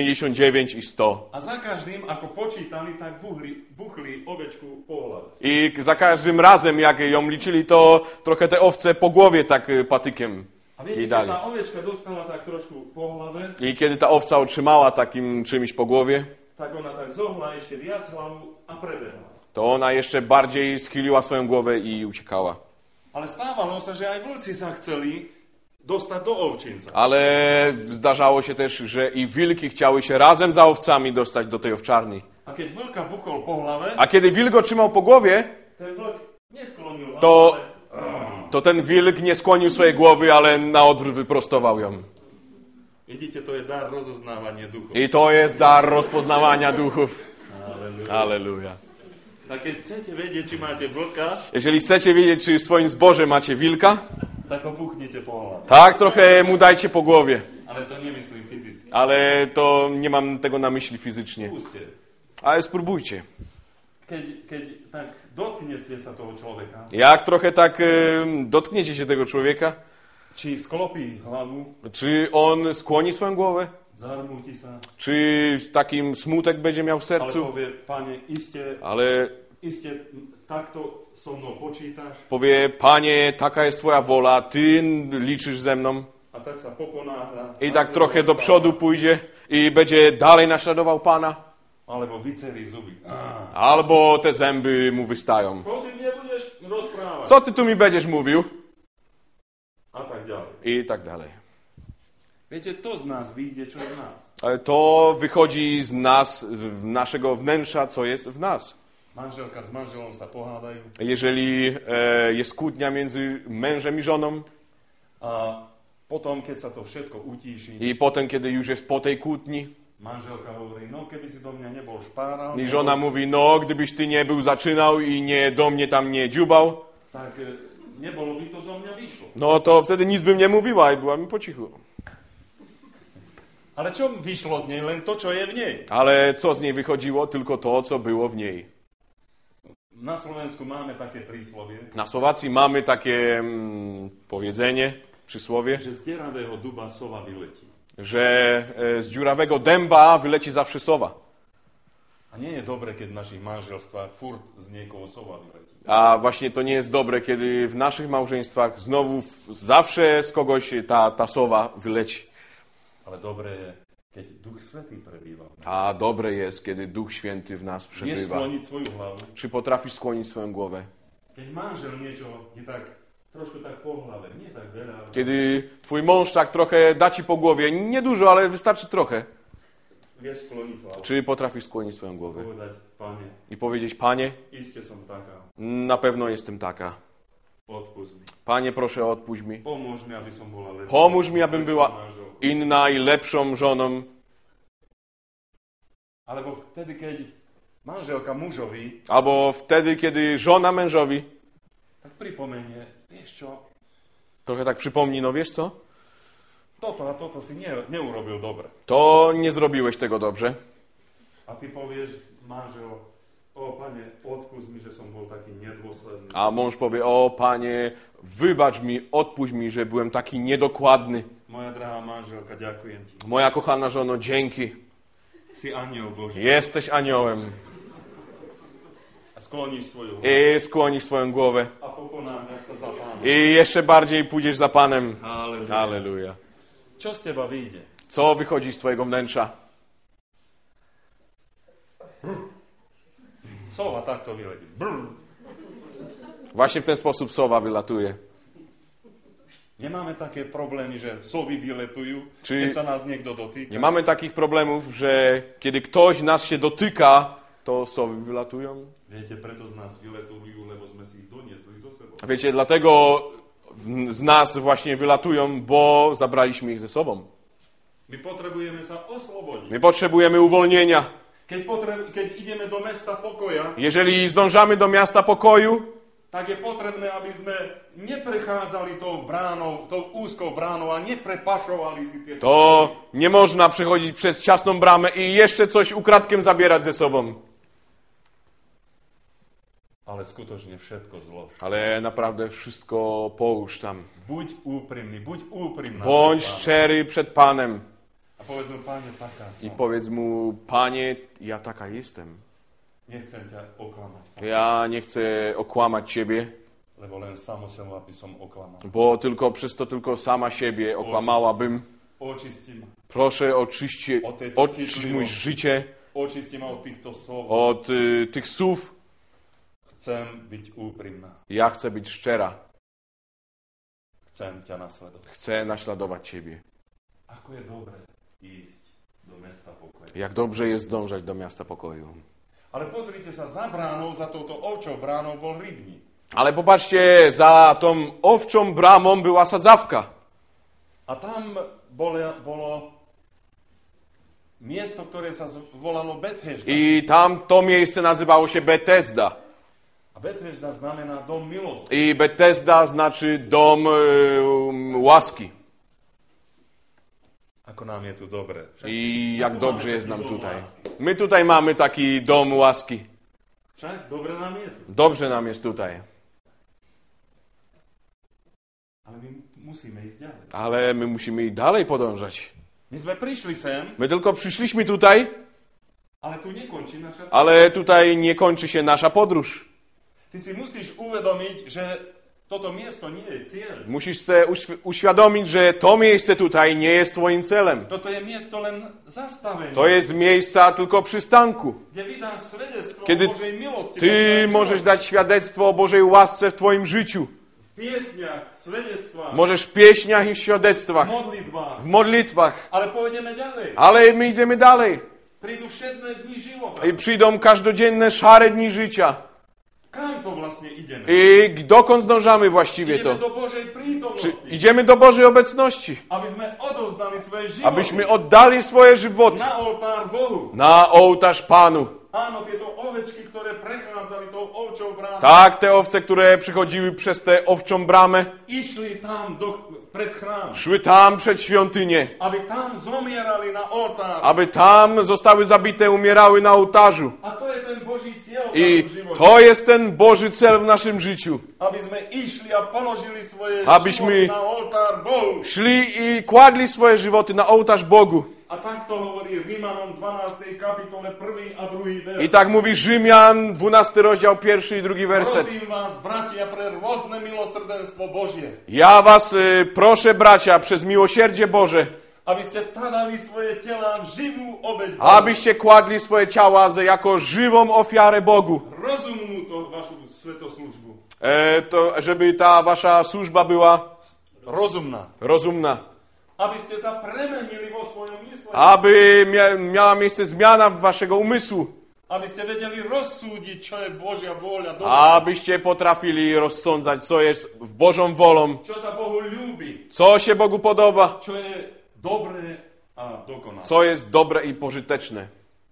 99 i 100. A za každým, ako počítali, tak buchli ovečku po hlave. I za każdym razem, jak ją liczyli, to trochę te owce po głowie tak patykiem A viete, jej keď dali. tá ovečka dostala tak trošku po hlave, I kiedy ta owca otrzymała takim czymś po głowie, tak ona tak zohla ešte viac hlavu a prebehla. to ona jeszcze bardziej schyliła swoją głowę i uciekała. Ale stávalo sa, že aj vlci sa chceli dostať do ovčinca. Ale zdarzało się też, że i wilki chciały się razem za owcami dostać do tej owczarni. A keď vlka buchol po hlave, A kiedy wilk otrzymał po głowie, ten vlk nesklonil hlavu, To- ale... to ten wilk nie skłonił swojej głowy, ale na odwrót wyprostował ją. Vidíte, to je dar rozoznávania duchov. I to jest dar rozpoznawania duchów. Halleluja. Halleluja. Tak keď chcete vedieť, či máte vlka, Jeżeli chcecie wiedzieć, czy w swoim zborze macie wilka, tak ho buchnite po hlave. tak trochę mu dajcie po głowie. Ale to nemyslím fyzicky. Ale to nie mam tego na myśli fizycznie. Skúste. Ale spróbujcie. Keď tak dotknete sa toho človeka, Jak trochę tak dotkniecie się tego człowieka, či sklopí hlavu, czy on skłoni swoją głowę? zarmúti sa, Czy takim smutek będzie miał w ale sercu? povie, Pane, Ale iste takto so mnou počítaš, powie, Panie, taka jest Twoja wola, Ty liczysz ze mną. a tak sa poponáhľa, I tak trochę do przodu pójdzie i będzie dalej naśladował Pana. alebo vycerí zuby. Albo te zęby mu wystają. Čo ty nebudeš rozprávať? Co Ty tu mi będziesz mówił? A tak ďalej. I tak dalej. Viete, to z nás vyjde, čo je v nás. Ale to wychodzi z nas, z naszego wnętrza, co jest w nas. Manželka s manželom sa pohádajú Jeżeli jest kłótnia między mężem i żoną a potom, keď sa to všetko utíši, i potem, kiedy już jest po tej kłótni manželka hovorí, no keby si do mňa nebol špáral, i żona mówi, no gdybyś Ty nie był zaczynał i nie do mnie tam nie dziubał, tak nebolo by to zo mňa vyšlo. no to wtedy nic bym nie mówiła i była mi po cichu. Ale čo vyšlo z nej? Len to, čo je v nej. Ale co z niej wychodziło? Tylko to, co było w niej. Na Slovensku máme také príslovie, Na Słowacji mamy takie powiedzenie, przysłowie, že z deravého duba sova vyletí. że z dziurawego dęba wyleci zawsze sowa. A nie je dobre, keď v našich manželstvách furt z niekoho sova vyletí. A właśnie to nie jest dobre, kiedy w naszych małżeństwach znowu zawsze z kogoś ta sowa wyleci. Ale dobre je, keď Duch Svätý prebýva. A dobre jest, kiedy Duch Święty w nas Vieš przebywa. skloniť svoju hlavu. Czy potrafisz skłonić swoją głowę? Keď manžel niečo je tak trošku tak po hlave, nie tak veľa, ale Kiedy twój mąż tak trochę da ci po głowie, niedużo, ale wystarczy trochę. vieš skloniť hlavu. Czy potrafisz skłonić swoją głowę Povedať, Pane, i powiedzieć, Panie, iste som taká, na pewno jestem taka. odpust mi. Panie, proszę odpuść mi. Pomôž mi, aby som bola lepšia. Pomóż mi, abym była manželkou. inna i lepszą żoną. Alebo vtedy, keď manželka mužovi, Albo wtedy, kiedy żona mężowi tak pripomenie, vieš čo, trochę tak przypomni, no wiesz co? toto a toto si neurobil dobre. To nie zrobiłeś tego dobrze. A ty povieš, manžel, o Pane, odpust mi, že som bol taký nedôsledný. A mąż powie, o Panie, wybacz mi, odpuść mi, że byłem taki niedokładny. Moja drahá manželka, ďakujem ti. Moja kochana żono, dzięki. Si aniel Boží. Jesteś aniołem. A skloníš svoju hlavu. I skłonisz swoją głowę. A pokonáš sa za Pána. I jeszcze bardziej pójdziesz za Panem. Halleluja. Halleluja. Čo z teba vyjde? Co wychodzi z twojego wnętrza? Sowa takto vyletí. Brr. Właśnie w ten sposób sowa wylatuje. Nemáme také problémy, že sovy vyletujú, Či- keď sa nás niekto dotýka. Nie mamy takich problemów, że kiedy ktoś nas się dotyka, to sowy wylatują. Viete, preto z nás vyletujú, lebo sme si ich doniesli zo sebou. A wiecie, dlatego z nas właśnie wylatują, bo zabraliśmy ich ze sobą. My potrebujeme sa oslobodiť. My potrzebujemy uwolnienia. Keď ideme do mesta pokoja, Jeżeli zdążamy do miasta pokoju, tak je potrebné, aby sme neprechádzali tou úzkou bránou a neprepašovali si tie... to nie można przechodzić przez ciasną bramę i jeszcze coś ukradkiem zabierać ze sobą. Ale skutočne všetko zlož. Ale naprawdę wszystko połóż tam. Buď úprimný, buď úprimná. Bądź szczery przed Panem A povedz mu, Pane, taká i som. powiedz mu, Panie, ja taka jestem. Nechcem ťa oklamať, Ja nie chcę okłamać Ciebie, lebo len samosem, aby som oklamal. bo tylko przez to tylko sama siebie okłamałabym. Očistí ma. Proszę, oczyść mój życie Očistí ma od týchto slov. od tych słów. Chcem byť úprimná. Ja chcę być szczera. Chcem ťa nasledovať. Chcę naśladować Ciebie. Ako je dobre ísť do mesta pokoja. Jak dobrze jest zdążać do miasta pokoju. Ale pozrite sa, za bránou, za touto ovčou bránou bol rybník. Ale popatrzcie, za tą owczą bramą była sadzawka. A tam bolo miesto, ktoré sa volalo Bethesda. I tam to miejsce nazywało się Betesda. A Bethesda znamená dom milosti. I Betesda znaczy dom łaski. Ako nám je tu dobre. Však, I jak ako dobrze máme jest taký nam dom tutaj. lásky? My tutaj mamy taki dom łaski. Však dobre nám je tu. Dobrze nam jest tutaj. Ale my musíme ísť ďalej. Ale my musimy i dalej podążać. My sme prišli sem, My tylko przyszliśmy tutaj, ale tu nekončí naša cesta. ale tutaj nie kończy się nasza podróż. Ty si musíš uvedomiť, že toto miesto nie je cieľ. Musisz sobie uświadomić, że to miejsce tutaj nie jest twoim celem. Toto je miesto len zastavenie. To jest miejsca tylko przystanku. Kde vydáš svedectvo Kiedy o Božej milosti. Ty Božej możesz milosti. dać świadectwo o Bożej łasce w twoim życiu. V piesniach, svedectvách, Możesz w pieśniach i w świadectwach, modlitbách. w modlitwach. Ale pôjdeme ďalej. Ale my idziemy dalej. Prídu všetné dni života. I przyjdą každodzienne szare dni życia. Kam to vlastne ideme? I dokąd zdążamy właściwie Ideme to? do Božej prítomnosti. Idziemy do Bożej obecności. Aby sme odovzdali svoje životy Abyśmy oddali swoje żywoty na oltár Bohu. na ołtarz Panu. Áno, tieto ovečky, ktoré prechádzali tou ovčou bránou, Tak, te owce, które przychodziły przez tę owczą bramę, išli tam pred chrám. szły tam przed świątynię, Aby tam zomierali na oltár. aby tam zostały zabite, umierały na ołtarzu. A to je ten Boží cieľ v I našom živote. to jest ten Boży cel w naszym życiu. Aby sme išli a položili svoje Abyśmy- životy na oltár Bohu. Szli i kładli swoje żywoty na ołtarz Bogu. A takto hovorí Rímanom 12. kapitole 1. a 2. verš. I tak mówi Rzymian, 12 rozdział, 1 i 2 werset. Prosím vás, bratia, pre rôzne milosrdenstvo Božie, Ja was proszę, bracia, przez miłosierdzie Boże, aby ste tadali svoje tela živú obeť Bohu. abyście kładli swoje ciała jako żywą ofiarę Bogu. Rozumnú to vašu svetoslužbu. To, żeby ta wasza służba była Rozumná. rozumna. Aby ste sa premenili vo svojom myslení. Aby miała miejsce zmiana waszego umysłu. Aby ste vedeli rozsúdiť, čo je Božia vôľa dobrá. Abyście potrafili rozsądzać, co jest w Bożą wolą, Čo sa Bohu ľúbi. co się Bogu podoba, Čo je dobré a dokonalé. co jest dobre i pożyteczne.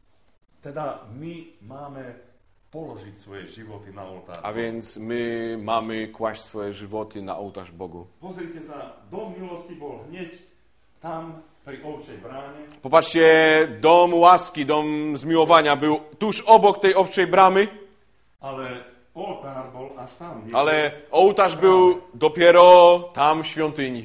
Teda my máme položiť svoje životy na oltár. A więc my mamy kłaść swoje żywoty na ołtarz Bogu. Pozrite sa, dom milosti bol hneď tam pri ovčej bráne. Popatrzcie, dom łaski, dom zmiłowania był tuż obok tej owczej bramy, Ale oltár bol až tam. ale ołtarz był dopiero tam w świątyni.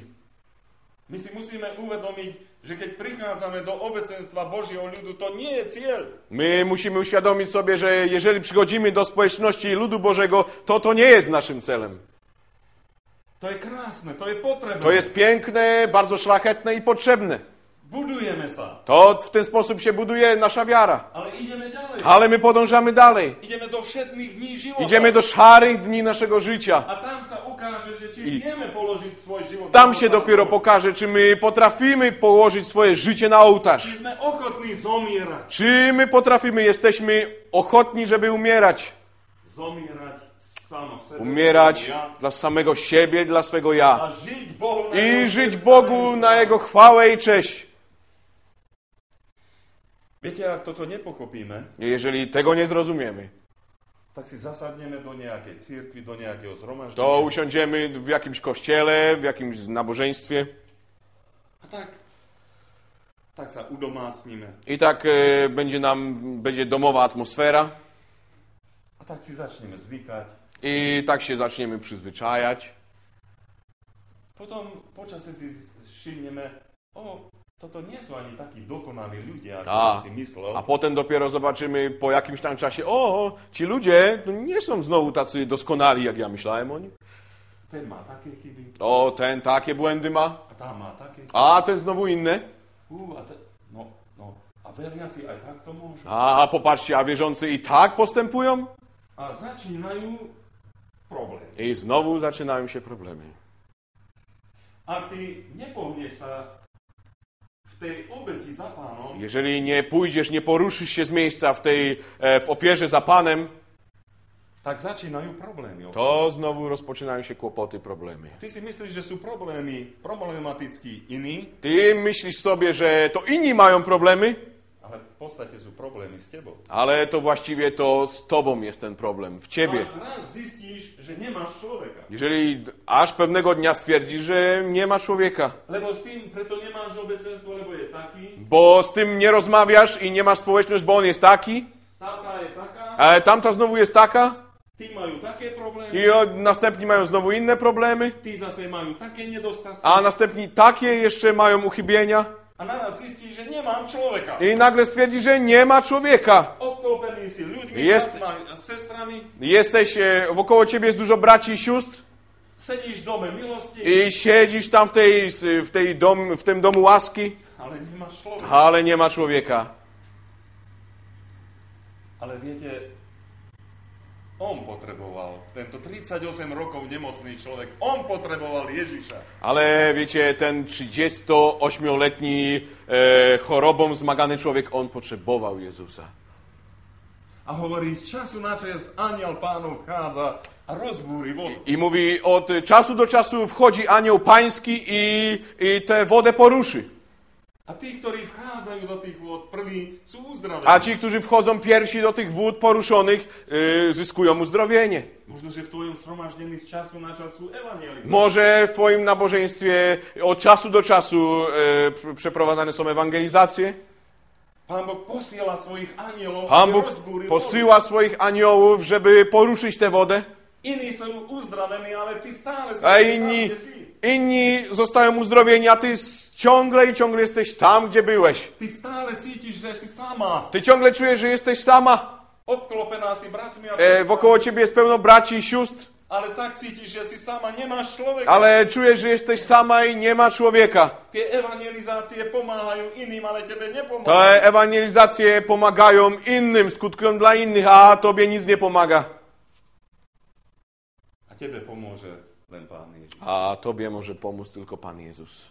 My si musíme uvedomiť, že keď prichádzame do obecenstva Božieho ľudu, to nie je cieľ. My musimy uświadomić sobie, że jeżeli przychodzimy do społeczności ludu Bożego, to nie jest naszym celem. To je krásne, to je potrebné. To jest piękne, bardzo szlachetne i potrzebne. budujeme sa. To w ten sposób się buduje nasza wiara. Ale ideme ďalej. Ale my podążamy dalej. Ideme do všetných dní života. Idziemy do szarych dni naszego życia. A tam sa ukáže, že či vieme položiť svoj život. Tam się dopiero pokaże, czy my potrafimy położyć swoje życie na ołtarz. Či sme ochotní zomierať. Czy my potrafimy, jesteśmy ochotni, żeby umierać. Zomierať samo sebe. Umierać Ja. dla samego siebie, dla swego ja. A žiť Bohu na I Jeho żyć ceste. Bogu na Jego chwałę i cześć. Viete, ak toto nepokopíme, Jeżeli tego nie zrozumiemy, tak si zasadneme do nejakej cirkvi, do nejakého zhromaždenia. to usiądziemy w jakimś kościele, w jakimś nabożeństwie A tak sa udomácníme. i tak będzie domowa atmosfera A tak si začneme zvykať. i tak się zaczniemy przyzwyczajać. Potom počasie si všimneme, toto nie sú ani takí dokonalí ľudia, ako A, som si myslel. a potem dopiero zobaczymy po jakimś tam czasie, ci ludzie nie są znowu tacy doskonali, jak ja myślałem o nich. Ten má také chyby, Ten takie błędy ma, a tá má také chyby. a ten znowu inne. A verniaci aj tak to môžu. A popatrzcie, a wierzący i tak postępują? A začínajú problémy. I znowu zaczynają się problemy. Ak ty nepohneš sa v tej obeti za Pánom, Jeżeli nie pójdziesz, nie poruszysz się z miejsca w ofierze za Panem, tak začínajú problémy. to znowu rozpoczynają się kłopoty, problemy. Ty si myslíš, že sú problémy problematickí iní, Ty myślisz sobie, że to inni mają problemy, ale v podstate sú problémy s tebou. ale to właściwie to z tobą jest ten problem, w ciebie. Až raz zistíš, že nemáš človeka. Jeżeli aż pewnego dnia stwierdzisz, że nie ma człowieka, Lebo s tým preto nemáš obecenstvo, lebo je taký, bo z tym nie rozmawiasz i nie masz społeczność, bo on jest taki, táta je taká, a tamta znowu jest taka tí majú také problémy, i następni mają znowu inne problemy, tí zase majú také nedostatky. a następni takie jeszcze mają uchybienia A naraz zistíš, že nemám človeka. i nagle stwierdzi, że nie ma człowieka. Obklopený si ľuďmi, Jest- bratmi a sestrami, Jesteś, wokoło ciebie jest dużo braci i sióstr sedíš v dome milosti, i siedzisz tam w tym domu łaski, ale nemáš človeka. ale nie ma człowieka. Ale viete, on potreboval, tento 38 rokov nemocný človek, on potreboval Ježiša. Ale wiecie, ten 38-letni chorobą zmagany człowiek, on potrzebował Jezusa. A hovorí, z času na čas aniel Pánov chádza a rozbúri vodu. I mówi, od czasu do czasu wchodzi anioł pański i tę wodę poruszy. A tí, ktorí vchádzajú do tých vôd prví, sú uzdravení. A ci, którzy wchodzą pierwsi do tych wód poruszonych, zyskują uzdrowienie. Možno, že v tvojom zhromaždení z času na čas sú evangelizácie. Może w twoim nabożeństwie od czasu do czasu przeprowadzane są ewangelizacje. Pán Boh posiela svojich anielov, Pan aby Bóg rozbúril vodu. posyła swoich aniołów, żeby poruszyć tę wodę, Iní sú uzdravení, ale ty stále si a tam, inni kde si. Inni zostają uzdrowieni, a ty ciągle i ciągle jesteś tam, gdzie byłeś. Ty stále cítiš, že si sama. Ty ciągle czujesz, że jesteś sama. Obklopená si bratmi a sestrami. Wokoło ciebie jest pełno braci i sióstr, Ale tak cítiš, že si sama, nemáš človeka. ale czujesz, że jesteś sama i nie ma człowieka. Tie evangelizácie pomáhajú iným, ale tebe Te nepomáhajú. ewangelizacje pomagają innym, skutkują dla innych, a tobie nic nie pomaga. A tebe pomôže len Pán Ježiš. A tobie może pomóc tylko Pan Jezus.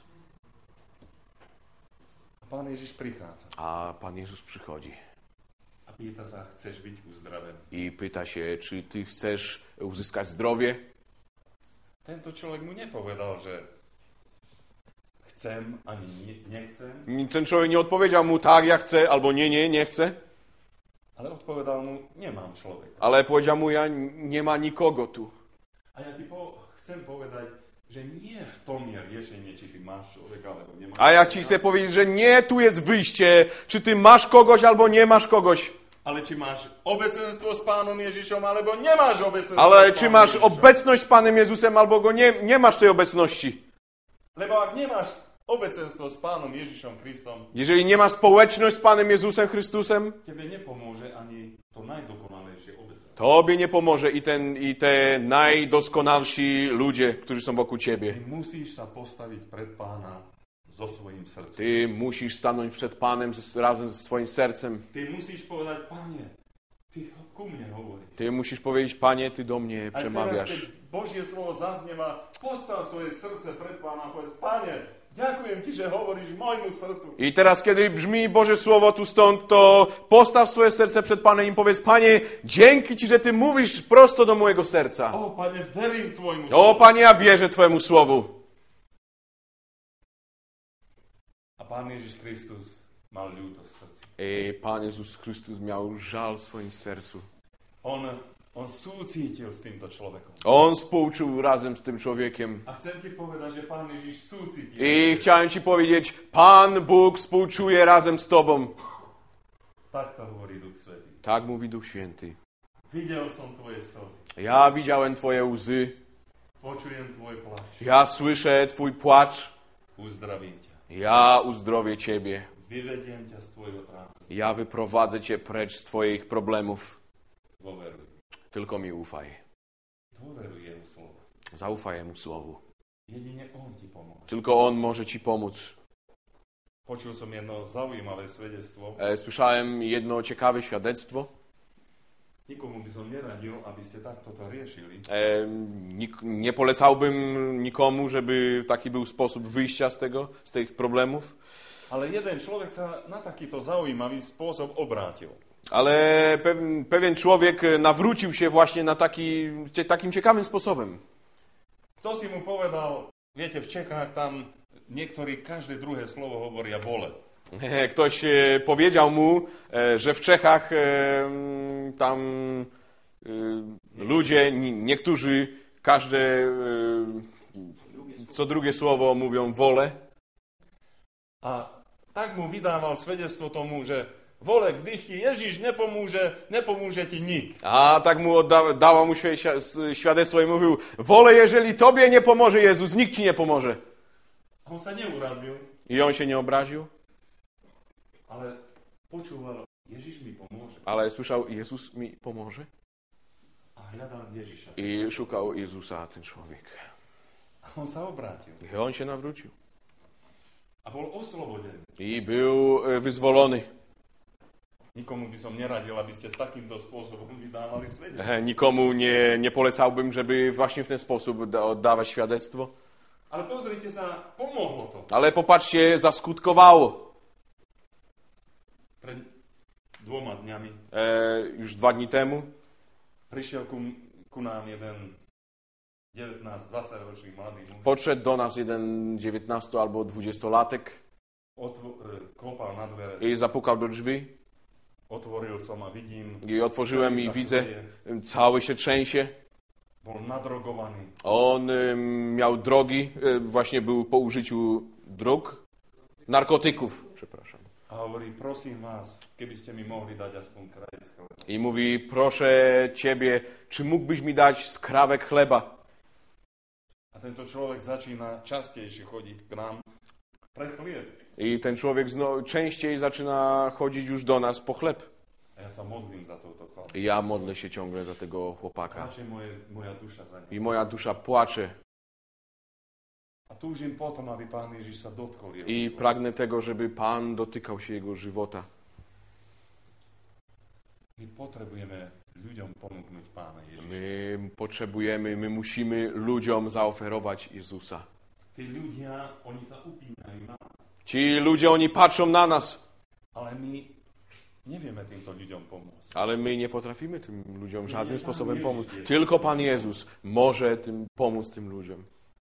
A Pán Ježiš prichádza A Pan Jezus przychodzi a pýta sa, chceš byť uzdravený. i pyta się, czy ty chcesz uzyskać zdrowie? Tento človek mu nepovedal, že chcem ani nechcem, Ten człowiek nie odpowiedział mu tak, ja chcę, albo nie, nie chcę. ale odpovedal mu, nemám človeka. Ale powiedział mu, nie ma nikogo tu. A ja ti chcem povedať, že nie v tom je riešenie, či ty máš človeka, alebo nemáš A ja ci chcę powiedzieć, że nie tu jest wyjście, czy ty masz kogoś, albo nie masz kogoś. Ale či máš obecenstvo s Pánom Ježišom, alebo nemáš obecenstvo Ale s czy Pánom masz Ježišom. obecność z Panem Jezusem, albo go nie masz tej obecności. Lebo ak nemáš obecenstvo s Pánom Ježišom Kristom, Jeżeli nie masz społeczność z Panem Jezusem Chrystusem, tebe nepomôže ani to najdokonalejšie obecenstvo. tobie nie pomoże i te najdoskonalsi ludzie, którzy są wokół ciebie. Ty musíš sa postaviť pred Pána so svojím srdcom. Ty musisz stanąć przed Panem razem ze swoim sercem. Ty musíš povedať, Pane, Ty ku mne hovoríš. Ty musisz powiedzieć, Panie, Ty do mnie A teraz, przemawiasz. keď Božie slovo zaznieva, postav svoje srdce pred Pána a povedz, Pane, ďakujem Ti, že hovoríš môjmu srdcu. I teraz, kiedy brzmi Boże Słowo tu stąd, to postaw swoje serce przed Panem i powiedz, Panie, dzięki Ci, że Ty mówisz prosto do mojego serca. O, Pane, verím Tvojmu O, slovu. Panie, ja wierzę Twojemu Słowu. A Pán Ježiš Kristus mal ľútosť v srdci. I Pan Jezus Chrystus miał żal w swoim sercu. On súcítil s týmto človekom. On współczuł razem z tym człowiekiem. A chcem Ti povedať, že Pán Ježiš súcítil. I chciałem Ci powiedzieć, Pan Bóg współczuje razem z Tobą. Tak to hovorí Duch Svätý. Tak mówi Duch Święty. Videl som Tvoje slzy. Ja widziałem Twoje łzy. Počujem Tvoj pláč. Ja słyszę Twój płacz. Uzdravím ťa. Ja uzdrowię Ciebie. Vyvediem ťa z Tvojho trápenia. Ja wyprowadzę Cię precz z Twoich problemów. Dôveruj. Tylko mi ufaj. Dôveruj Jeho slovo. Zaufaj Jemu Słowu. Jedine On Ti pomôže. Tylko On może Ci pomóc. Počul som jedno zaujímavé svedectvo. Słyszałem jedno ciekawe świadectwo. Nikomu by som neradil, aby ste takto to riešili. Nie polecałbym nikomu, żeby taki był sposób wyjścia z tych problemów. Ale jeden človek sa na takýto zaujímavý spôsob obrátil. Ale pewien człowiek nawrócił się właśnie na takim ciekawym sposobem. Kto si mu povedal, viete, v Čechách tam niektorí každé druhé slovo hovoria vole. Ktoś powiedział mu, że w Czechach tam ludzie, niektórzy, co drugie słowo mówią wolę. A tak mu vydával svedectvo tomu, že vole, když ti Ježiš nepomôže ti nik. A tak mu dało mu świadectwo i mówił, wolę, jeżeli tobie nie pomoże Jezus, nikt ci nie pomoże. A on sa neurazil, I on się nie obraził, ale počúval, Ježiš mi pomôže. ale słyszał, Jezus mi pomoże. A hľadal Ježiša. I szukał Jezusa ten człowiek. A on sa obrátil. I on się nawrócił. A bol oslobodený. I był wyzwolony. Nikomu by som neradil, aby ste s takýmto spôsobom vydávali svedectvo. Nikomu nie polecałbym, żeby właśnie w ten sposób oddawać świadectwo. Ale pozrite sa, pomohlo to. Ale popatrzcie, zaskutkowało. Pred 2 dňami Już 2 dni temu prišiel ku nám jeden 19-20 ročný mladý muž. podszedł do nas jeden 19 albo 20-latek Klopal na dvere. i zapukał do drzwi. Otvoril som a vidím. I otworzyłem i widzę, cały się trzęsie. Bol nadrogovaný. On miał drogi, właśnie był po użyciu dróg, narkotyków, przepraszam. A hovorí, prosím vás, keby ste mi mohli dať aspoň krajec chleba. I mówi, proszę Ciebie, czy mógłbyś mi dać skrawek chleba? A tento človek začína častejšie chodiť k nám pre chlieb. I ten człowiek częściej zaczyna chodzić już do nas po chleb. A ja sa modlím za touto chlapca. I ja modlę się ciągle za tego chłopaka. Pláče moja duša za ním. I moja dusza płacze. A túžim potom, aby Pán Ježiš sa dotkol jeho. I pragnę tego, żeby Pan dotykał się jego żywota. My potrebujeme ľuďom ponúknuť Pána Ježiša. My musimy ludziom zaoferować Jezusa. Tí ľudia, oni sa upínajú na nás. Ci ludzie, oni patrzą na nas, Ale my nevieme týmto ľuďom pomôcť. ale my nie potrafimy tym ludziom żadnym sposobem pomóc. Tylko Pan Jezus może pomóc tym ludziom.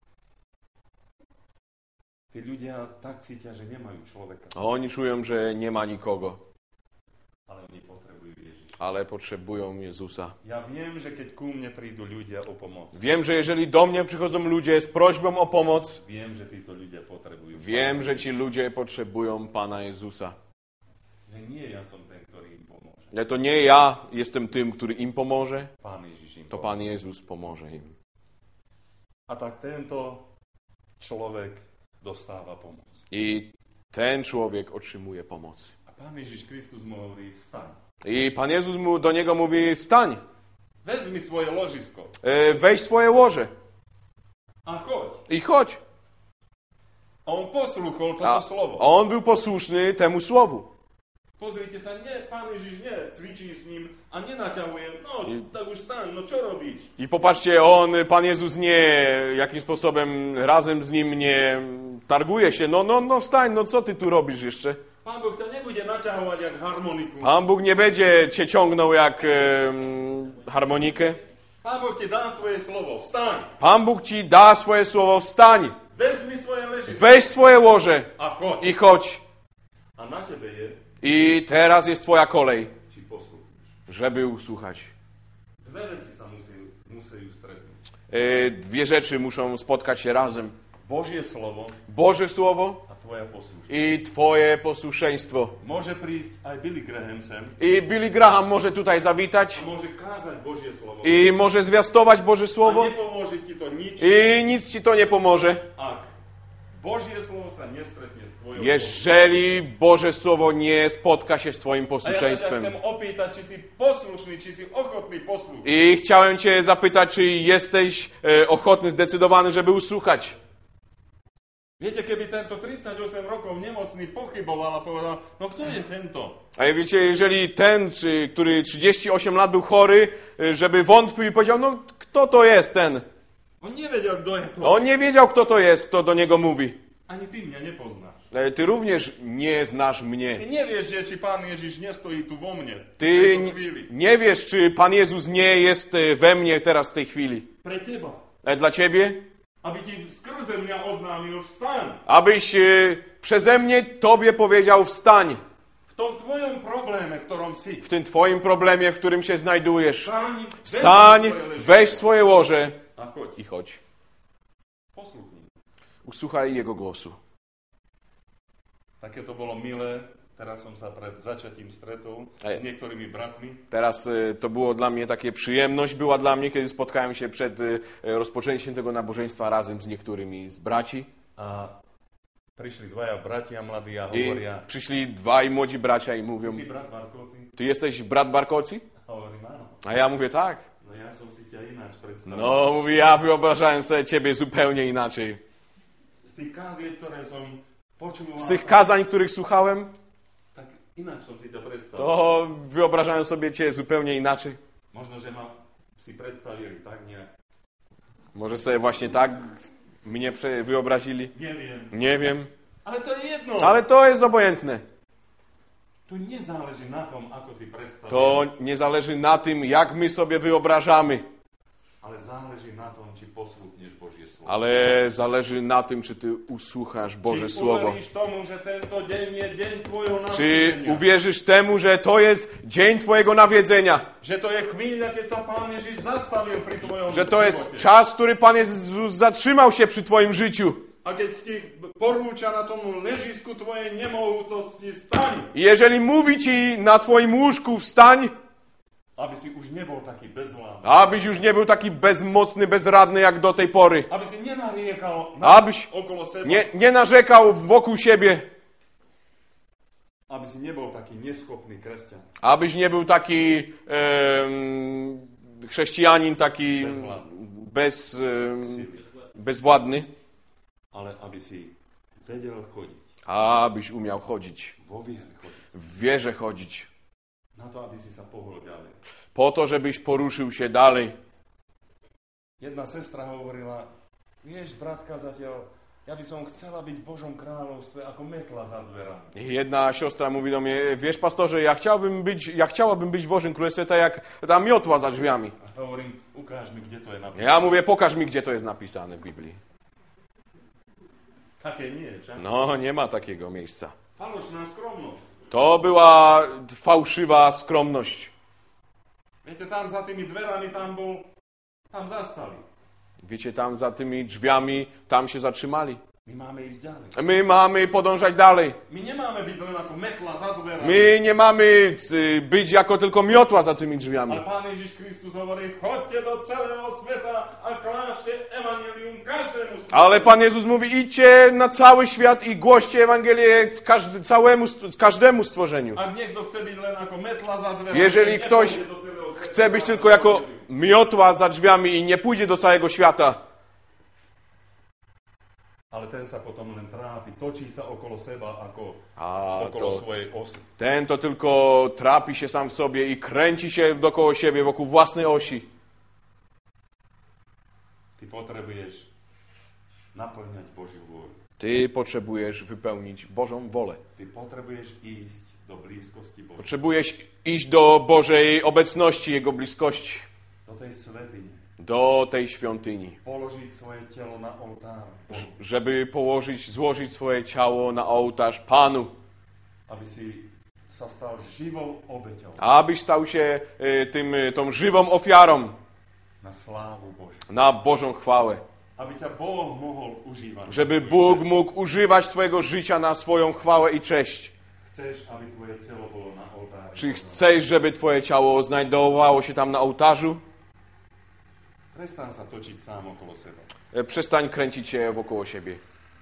Tí ľudia tak cítia, že nemajú človeka, A oni czują, że nie ma nikogo, ale oni potrebujú Ježiša. ale potrzebują Jezusa. Ja viem, že keď ku mne prídu ľudia o pomoc, Wiem, że jeżeli do mnie przychodzą ludzie z prośbą o pomoc, viem, že títo ľudia potrebujú. wiem, że ci ludzie potrzebują Pana Jezusa. Že nie ja som ten, ktorý im pomôže. Ale to nie ja jestem tym, który im pomoże, Pán Ježiš im to pomôže. Pan Jezus pomoże im. A tak tento človek dostáva pomoc. I ten człowiek otrzymuje pomoc. A Pán Ježiš Kristus mu hovorí, vstaň. I Pan Jezus do niego mówi, stań, Vezmi svoje ložisko weź swoje łoże a choď. i chodź. A on poslúchol toto slovo. On był posłuszny temu słowu. Pozrite sa, Pán Ježiš cvičí s ním a nenaťahuje, tak už staň, čo robić? I popatrzcie, Pan Jezus jakimś sposobem razem z nim nie targuje się. No wstań, co ty tu robisz jeszcze? Pán Boh ťa nebude naťahovať jak harmoniku. Pan Bóg nie będzie cię ciągnął jak harmonikę. Pán Boh ti dá svoje slovo, wstań. Pan Bóg ci da swoje słowo, wstań. Vezmi svoje ležisko. Weź swoje łoże a choď. i chodź. A na tebe je, I teraz jest twoja kolej, či poslúchaš. żeby usłuchać. Dve veci sa musejú stretnúť. Dwie rzeczy muszą spotkać się razem. Božie slovo Boże Słowo a tvoja poslušnosť. i twoje posłuszeństwo. Môže prísť aj Billy Graham sem I Billy Graham może tutaj zawitać a môže kázať Božie slovo. i może zwiastować Boże A Słowo nepomôže ti to nič, i nic ci to nie pomoże. ak Božie slovo sa nestretne s tvojou Jeżeli Boże Słowo nie spotka się z twoim A ja sa ťa posłuszeństwem. chcem opýtať, či si poslušný, či si ochotný poslúchať. I chciałem cię zapytać, czy jesteś ochotny, zdecydowany, żeby usłuchać. Viete, keby tento 38 rokov nemocný pochyboval a povedal, no kto je tento? A wiecie, jeżeli ten, który 38 lat był chory, żeby wątpił i powiedział, no kto to jest ten? On nevedel, kto je to. On nie wiedział, kto to jest, kto do niego mówi. Ani ty mňa nepoznáš. Ty również nie znasz Ty mnie. nevieš, že či Pán Ježiš nestojí tu vo mne. V Ty tejto chvíli. nie wiesz, czy Pan Jezus nie jest we mnie teraz w tej chwili. Pre teba. Dla ciebie? Aby ti skrze mňa oznámil vstaň. Abyś przeze mnie tobie powiedział wstań. V tom tvojom probléme, v ktorom si. W tym twoim problemie, w którym się znajdujesz. Vstaň, Wstań, weź swoje łoże a choď. i chodź. Posluchni. Usłuchaj Jego głosu. Také to bolo milé. Teraz som sa pred začatím stretol s niektorými bratmi. Teraz to było dla mnie takie przyjemność, była dla mnie, kiedy spotkałem się przed rozpoczęciem tego nabożeństwa razem z niektórymi z braci. A prišli dvaja bratia mladí a I hovoria, przyszli dwaj młodzi bracia i mówią, si brat Barkovci? ty jesteś brat Barkoci? A hovorím, áno. A ja mówię, tak. No ja som si ťa ináč predstavil. No, mówi, ja wyobrażałem sobie ciebie zupełnie inaczej. Z tých káziek, ktoré som počúval, Z tych kazań, których słuchałem, tak ináč som si ťa predstavil. to wyobrażałem sobie cię zupełnie inaczej. Možno, že ma si predstavili tak nejak. Może sobie właśnie tak mnie wyobrazili. Neviem. Nie wiem. Ale to je jedno. Ale to jest obojętne. Tu nezáleží na tom, ako si predstavil. To nie zależy na tym, jak my sobie wyobrażamy, Ale záleží na tom, či poslúchneš Božie slovo. ale zależy na tym, czy ty usłuchasz Boże Či Słowo. uveríš tomu, že tento deň je deň tvojho Czy navštívenia. uwierzysz temu, że to jest dzień twojego nawiedzenia, Že to je chvíľa, keď sa Pán Ježiš zastavil pri tvojom że to jest živote. czas, który Pan Jezus zatrzymał się przy twoim życiu. A keď ti porúča na tomu ležisku tvojej nemohúcosti, staň, I jeżeli mówi ci na twoim łóżku wstań, aby si už nebol taký bezvládny. abyś już nie był taki bezmocny, bezradny jak do tej pory. Aby si nenariekal Abyś okolo seba. nie narzekał wokół siebie. Aby si nebol taký neschopný kresťan. Abyś nie był taki chrześcijanin, taki bezwładny, Ale aby si vedel chodiť. abyś umiał chodzić, Vo viere chodiť. w wierze chodzić, Na to, aby si sa pohol ďalej. po to, żebyś poruszył się dalej. Jedna sestra hovorila, vieš, bratka, zatiaľ, ja by som chcela byť v Božom kráľovstve ako metla za dverami. I jedna siostra mówi do mnie, wiesz pastorze, ja chciałabym być w Bożym Królestwie tak jak ta miotła za drzwiami. A hovorím, ukáž mi, kde to je napísané. Ja mówię, pokaż mi, gdzie to jest napisane w Biblii. Také nie, čo? No, nie ma takiego miejsca. Falošná skromnosť. To była fałszywa skromność. Viete, tam za tými dverami, tam zastali. Wiecie, tam za tymi drzwiami, tam się zatrzymali. My máme ísť ďalej. My mamy podążać dalej. My nemáme byť len ako metla za dverami. My nie mamy być jako tylko miotła za tymi drzwiami. Ale Pán Ježiš Kristus hovorí, choďte do celého sveta a klášte evanjelium každému svetu. Ale Pan Jezus mówi, idźcie na cały świat i głoście Ewangelię każdemu stworzeniu. Ak niekto chce byť len ako metla za dverami, Jeżeli ktoś nepôjde do celého sveta. chce być tylko jako miotła za drzwiami i nie pójdzie do całego świata, Ale ten sa potom len trápi, točí sa okolo seba ako A okolo to, svojej osy. ten to tylko trapi się sam w sobie i kręci się dookoła siebie, wokół własnej osi. Ty potrebuješ naplňať Božiu vôľu. Ty potrzebujesz wypełnić Bożą wolę. Ty potrebuješ ísť do blízkosti Božej. Potrzebujesz iść do Bożej obecności, Jego bliskości, Do tej svätyne. do tej świątyni, Položiť svoje telo na oltár Bohu. żeby złożyć swoje ciało na ołtarz Panu, Aby si sa stal živou obeťou abyś stał się tą żywą ofiarą na slávu Božiu. na Bożą chwałę. Aby ťa Boh mohol užívať. Żeby Bóg mógł używać twojego życia na swoją chwałę i cześć. Chceš, aby tvoje telo bolo na oltári. Czy chcesz, żeby twoje ciało znajdowało się tam na ołtarzu? Prestaň sa točiť sám okolo seba. Przestań kręcić się wokoło siebie.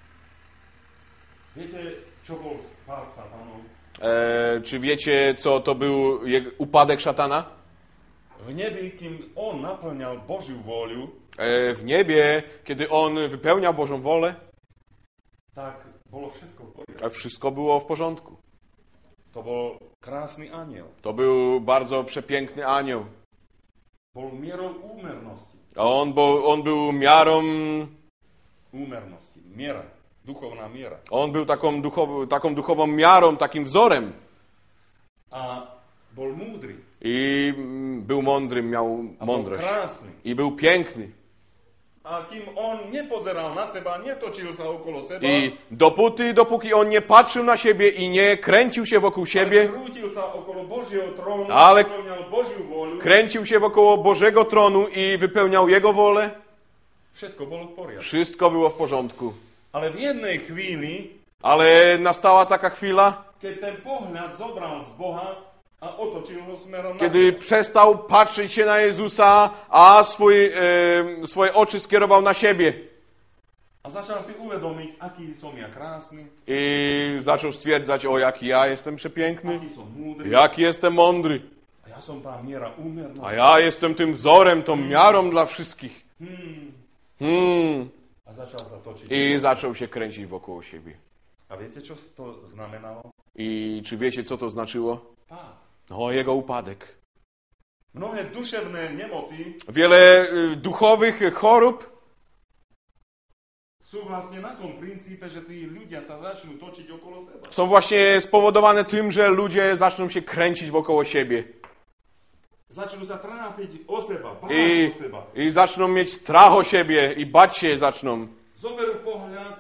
Viete, čo bol spád satanov? Czy wiecie, co to był upadek szatana? V nebi, kým on naplňal Božiu vôľu, W niebie, kiedy on wypełniał Bożą wolę, tak bolo všetko v poriadku. wszystko było w porządku. To bol krásny aniel. To był bardzo przepiękny anioł. Bol mierou úmernosti. A on był miarą, Úmernosti. Miera. Duchovná miera. on był taką duchową miarą, takim wzorem. A bol múdry. I był mądrym, miał A bol mądrość. krásny. I był piękny. A kým on nepozeral na seba, netočil sa okolo seba, I dopóki on nie patrzył na siebie i nie kręcił się wokół ale siebie, krútil sa okolo Božieho trónu, Ale- naplňal Božiu vôľu, kręcił się wokoło Bożego tronu i wypełniał Jego wolę, všetko bolo v poriadku. wszystko było w porządku. Ale v jednej chvíli, Ale nastała taka chwila, keď ten pohľad zobral z Boha a otočil ho smerom na kiedy seba. przestał patrzeć się na Jezusa, a swoje oczy skierował na siebie. A začal si uvedomiť, aký som ja krásny, I zaczął stwierdzać, o jaki ja jestem przepiękny, aký som múdry, jaki jestem mądry, a ja som tá miera a úmernosti. ja jestem tym wzorem, tą miarą dla wszystkich. A začal sa točiť. I zaczął się kręcić wokoło siebie. A viete, čo to znamenalo? I czy wiecie, co to znaczyło? Pád. No, jego upadek. Mnohé duševné nemoci Wiele duchowych chorób sú vlastne na tom princípe, že tí ľudia sa začnú točiť okolo seba. są właśnie spowodowane tym, że ludzie zaczną się kręcić wokoło siebie. Začnú sa trápiť o seba, báť I, o seba. I zaczną mieć strach o siebie i bać się zaczną. Zoberú pohľad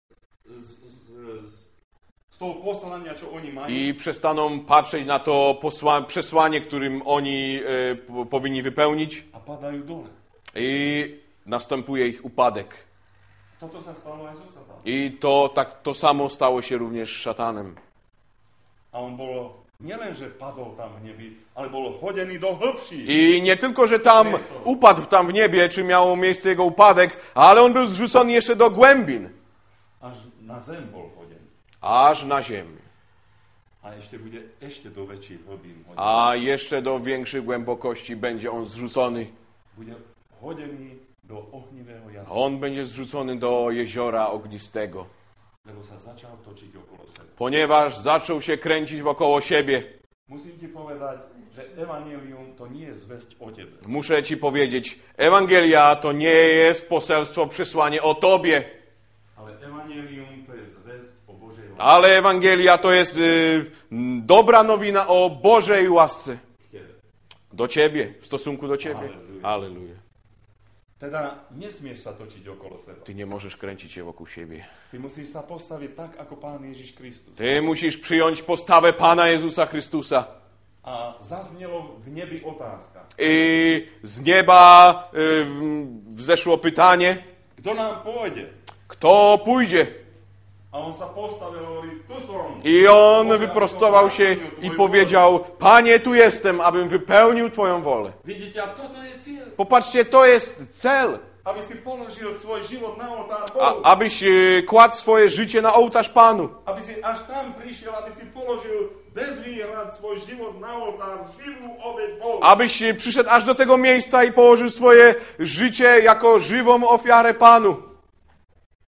z toho poslania, čo oni majú. I przestaną patrzeć na to przesłanie, którym oni powinni wypełnić. A padajú dole. I następuje ich upadek. Toto sa stalo aj so satanom. I to samo stało się również z szatanem. A on bol, nielen, že padol tam v nebi, ale bol hodený do hĺbší. I nie tylko, że tam upadł tam w niebie, czy miało miejsce jego upadek, ale on był zrzucony jeszcze do głębin. Až na zem bol hodený. Aż na ziemię. A ešte bude ešte do väčších hlbín hodený. A jeszcze do większych głębokości będzie on zrzucony. Bude hodený do ohnivého jazyka, On będzie zrzucony do jeziora ognistego. lebo sa začal točiť okolo seba. Ponieważ zaczął się kręcić wokoło siebie. Musím ti povedať, že evanjelium to nie je zvesť o tebe. Muszę ci powiedzieć, Ewangelia to nie jest poselstwo, przesłanie o tobie. Ale evanjelium to je zvesť o Božej láske Ale Ewangelia to jest dobra nowina o Bożej łasce. k tebe. Do ciebie, w stosunku do ciebie. Halleluja. Halleluja. Teda nesmieš sa točiť okolo seba. Ty nie możesz kręcić się wokół siebie. Ty musíš sa postaviť tak, ako Pán Ježiš Kristus. Ty musisz przyjąć postawę Pana Jezusa Chrystusa. A zaznelo v nebi otázka. I z nieba wzeszło pytanie, Kto nám pôjde? kto pójdzie? A on sa postavil a hovorí, tu som. I on Bože, wyprostował aby som się naplnil i tvoju powiedział, Panie, tu jestem, abym wypełnił Twoją wolę. vôľu. Vidíte, a toto je cieľ. Popatrzcie, to jest cel, Aby si položil svoj život na oltár Bohu. abyś kładł swoje życie na ołtarz Panu. Aby si až tam prišiel, aby si položil bez výhrad svoj život na oltár, živú obeť Bohu. Abyś przyszedł aż do tego miejsca i położył swoje życie jako żywą ofiarę Panu.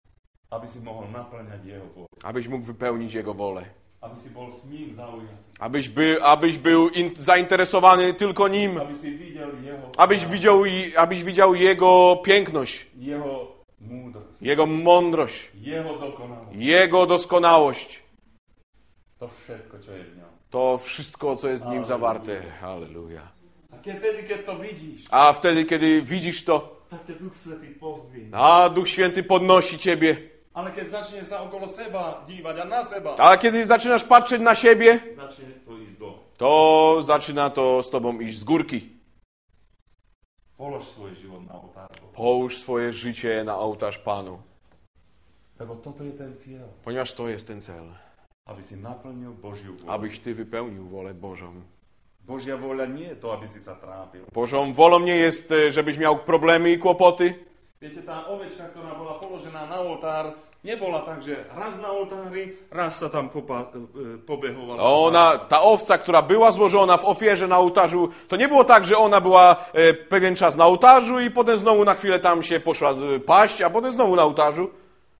aby si mohol naplňať jeho vôľu. Abyś mógł wypełnić Jego wolę. Aby si bol s ním zaujatý. Abyś był zainteresowany tylko Nim. Aby si videl jeho, Abyś widział Jego piękność, jeho múdrosť, Jego mądrość, jeho dokonalosť. Jego doskonałość. To všetko, čo je v ňom. To wszystko, co jest w Nim zawarte. Halleluja. A keď to vidíš, A wtedy, kiedy widzisz to, tak ťa Duch Svätý pozdvihne. a Duch Święty podnosi ciebie. Ale keď začneš sa okolo seba dívať a na seba, A kiedy zaczynasz patrzeć na siebie, začne to ísť dole. to zaczyna to z tobą iść z górki. Polož svoj život na oltár. Połóż swoje życie na ołtarz Panu, Lebo toto je ten cieľ. ponieważ to jest ten cel. Aby si naplnil Božiu vôľu. Abyś ty wypełnił wolę Bożą. Božia vôľa nie je to, aby si sa trápil. Bożą wolą nie jest, żebyś miał problemy i kłopoty. Viete, tá ovečka, ktorá bola položená na oltár, nebola tak, že raz na oltári, raz sa tam pobehovala. Ta owca, która była złożona w ofierze na ołtarzu, to nie było tak, że ona była pewien czas na ołtarzu i potem znowu na chwilę tam się poszła paść, a potem znowu na ołtarzu.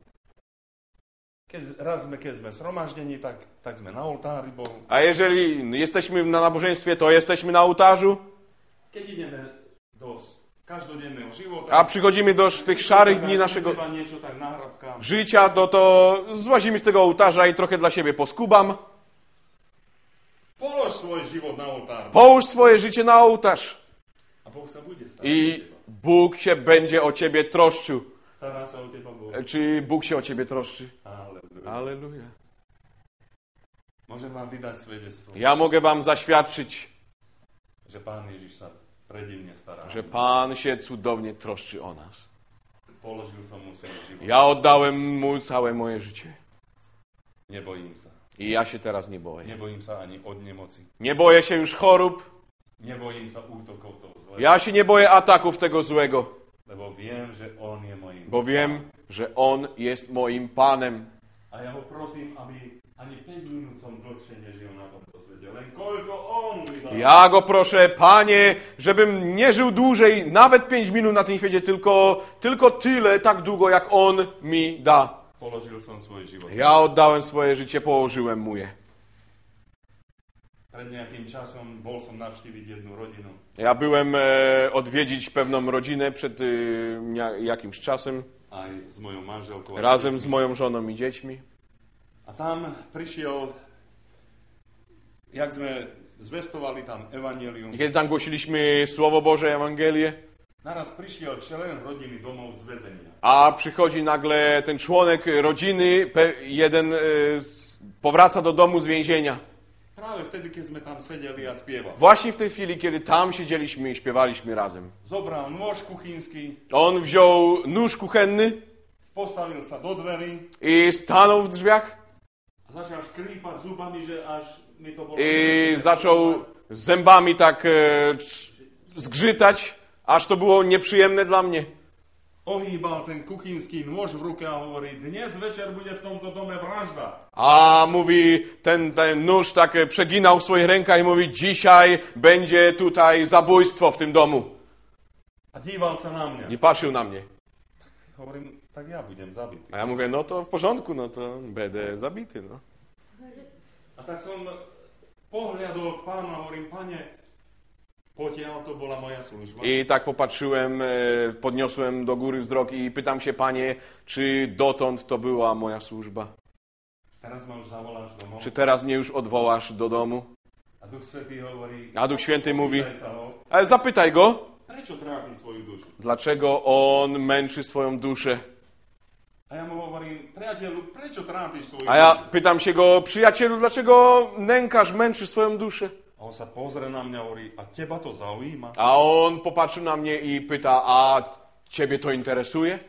Keď sme zhromaždení, tak sme na oltári Bohu. A jeżeli jesteśmy na nabożeństwie, to jesteśmy na ołtarzu. Keď ideme do každodenného života, A przychodzimy do tych szarych dni naszego niečo tak nahrabkám. życia, to złazimy z tego ołtarza i trochę dla siebie poskubam. Polož svoj život na oltár. Połóż swoje życie na ołtarz A Boh sa bude starať. i Bóg się będzie o ciebie troszczył. Stará sa o teba Boh. Czy Bóg się o ciebie troszczy? Aleluja. Aleluja. Môžem vám vydať svedectvo, Ja mogę wam zaświadczyć, že Pán Ježiš sa predivne stará. że Pan się cudownie troszczy o nas. Položil som mu svoj život. Ja oddałem Mu całe moje życie. Nebojím sa. I ja się teraz nie boję. Nebojím sa ani od nemoci. Nie boję się już chorób. Nebojím sa útokov toho zlého. Ja się nie boję ataków tego złego. Lebo viem, že On je mojím. Bo wiem, że On jest moim Panem. A ja ho prosím, aby ani 5 minút som dlhšie nežil na tomto svete. Len koľko On mi dá. Ja Go proszę, Panie, żebym nie żył dłużej, nawet 5 minut na tym świecie, tylko tyle, tak długo, jak On mi da. Položil som svoj život. Ja oddałem swoje życie, położyłem Mu je. Pred nejakým časom bol som navštíviť jednu rodinu. Ja byłem odwiedzić pewną rodzinę przed jakimś czasem, Aj s mojou manželkou. razem z moją żoną i dziećmi. A tam prišiel, jak sme zvestovali tam evanjelium, I kiedy tam głosiliśmy Słowo Boże, Ewangelię, naraz prišiel člen rodiny domov z väzenia. a przychodzi nagle ten członek rodziny, jeden powraca do domu z więzienia. Práve vtedy, keď sme tam sedeli a spievali. Właśnie w tej chwili, kiedy tam siedzieliśmy i śpiewaliśmy razem. Zobral nôž kuchynský, On wziął nóż kuchenny postavil sa do dverí i stanął w drzwiach a začal škrípať zubami, že až mi to bolo... i zaczął zębami tak zgrzytać, aż to było nieprzyjemne dla mnie. Ohýbal ten kuchynský nôž v ruke a hovorí, dnes večer bude v tomto dome vražda. A mówi, ten nóż tak przeginał w swoich rękach i mówi, dzisiaj będzie tutaj zabójstwo w tym domu. A díval sa na mňa. I patrzył na mnie. Hovorím, tak ja budem zabitý. A ja mówię, no to w porządku, no to będę zabity, no. A tak som pohľadol k Pánu a hovorím, Pane, potiaľ to bola moja služba. I tak popatrzyłem, podniosłem do góry wzrok i pytam się, Panie, czy dotąd to była moja służba? Teraz ma už zavoláš domov. Czy teraz mnie już odwołasz do domu? A Duch Svätý hovorí, A Duch Święty mówi, pýtaj sa ho, ale zapytaj go, prečo trápi svoju dušu? dlaczego on męczy swoją duszę. A ja mu hovorím, priateľu, prečo trápiš svoju A ja dušu? pytam się go, przyjacielu, dlaczego nękasz, męczysz swoją duszę? A on sa pozrie na mňa a hovorí, a teba to zaujíma? A on popatrzył na mnie i pyta, a ciebie to interesuje?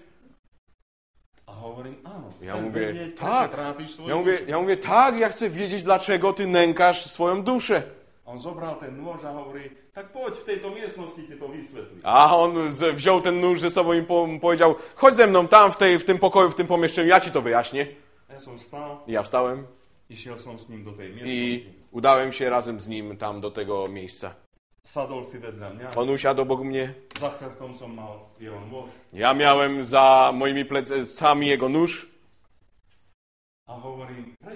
A hovorím, áno. Ja chcem mówię, vedieť, tak. prečo trápiš svoju dušu? Ja mówię, tak, ja chcę wiedzieć, dlaczego ty nękasz swoją duszę. A on zobral ten nôž a hovorí, tak poď v tejto miestnosti ti to vysvetlí. A on wziął ten nóż ze sobą i powiedział, chodź ze mną tam, w tym pokoju, w tym pomieszczeniu, ja ci to wyjaśnię. A ja som vstal, I ja wstałem išiel som s ním do tej i miestnosti. udałem się razem z nim tam do tego miejsca. Sadol si vedľa mňa, On usiadł obok mnie, za chrbtom som mal jeho nôž. ja miałem za moimi plecami jego nóż